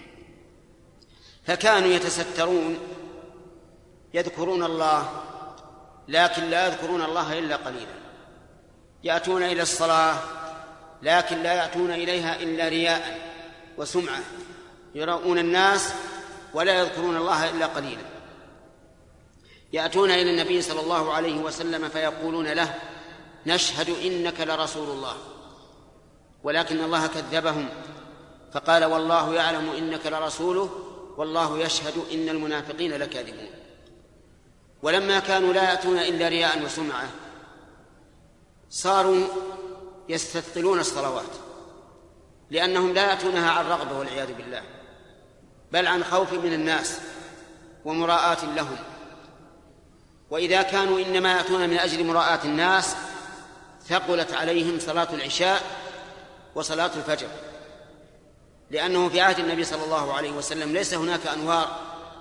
Speaker 2: فكانوا يتسترون يذكرون الله، لكن لا يذكرون الله إلا قليلا، يأتون إلى الصلاة لكن لا يأتون إليها إلا رياء وسمعة، يراؤون الناس ولا يذكرون الله إلا قليلا. يأتون إلى النبي صلى الله عليه وسلم فيقولون له: نشهد إنك لرسول الله، ولكن الله كذبهم فقال: والله يعلم إنك لرسوله والله يشهد إن المنافقين لكاذبون. ولما كانوا لا يأتون إلا رياء وسمعة صاروا يستثقلون الصلوات، لأنهم لا يأتونها عن رغبة والعياذ بالله، بل عن خوف من الناس ومراءة لهم. وإذا كانوا إنما يأتون من أجل مراءة الناس ثقلت عليهم صلاة العشاء وصلاة الفجر، لأنه في عهد النبي صلى الله عليه وسلم ليس هناك أنوار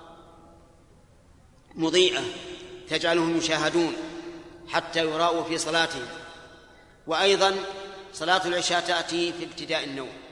Speaker 2: مضيئة تجعلهم يشاهدون حتى يراءوا في صلاتهم. وأيضا صلاة العشاء تأتي في ابتداء النوم،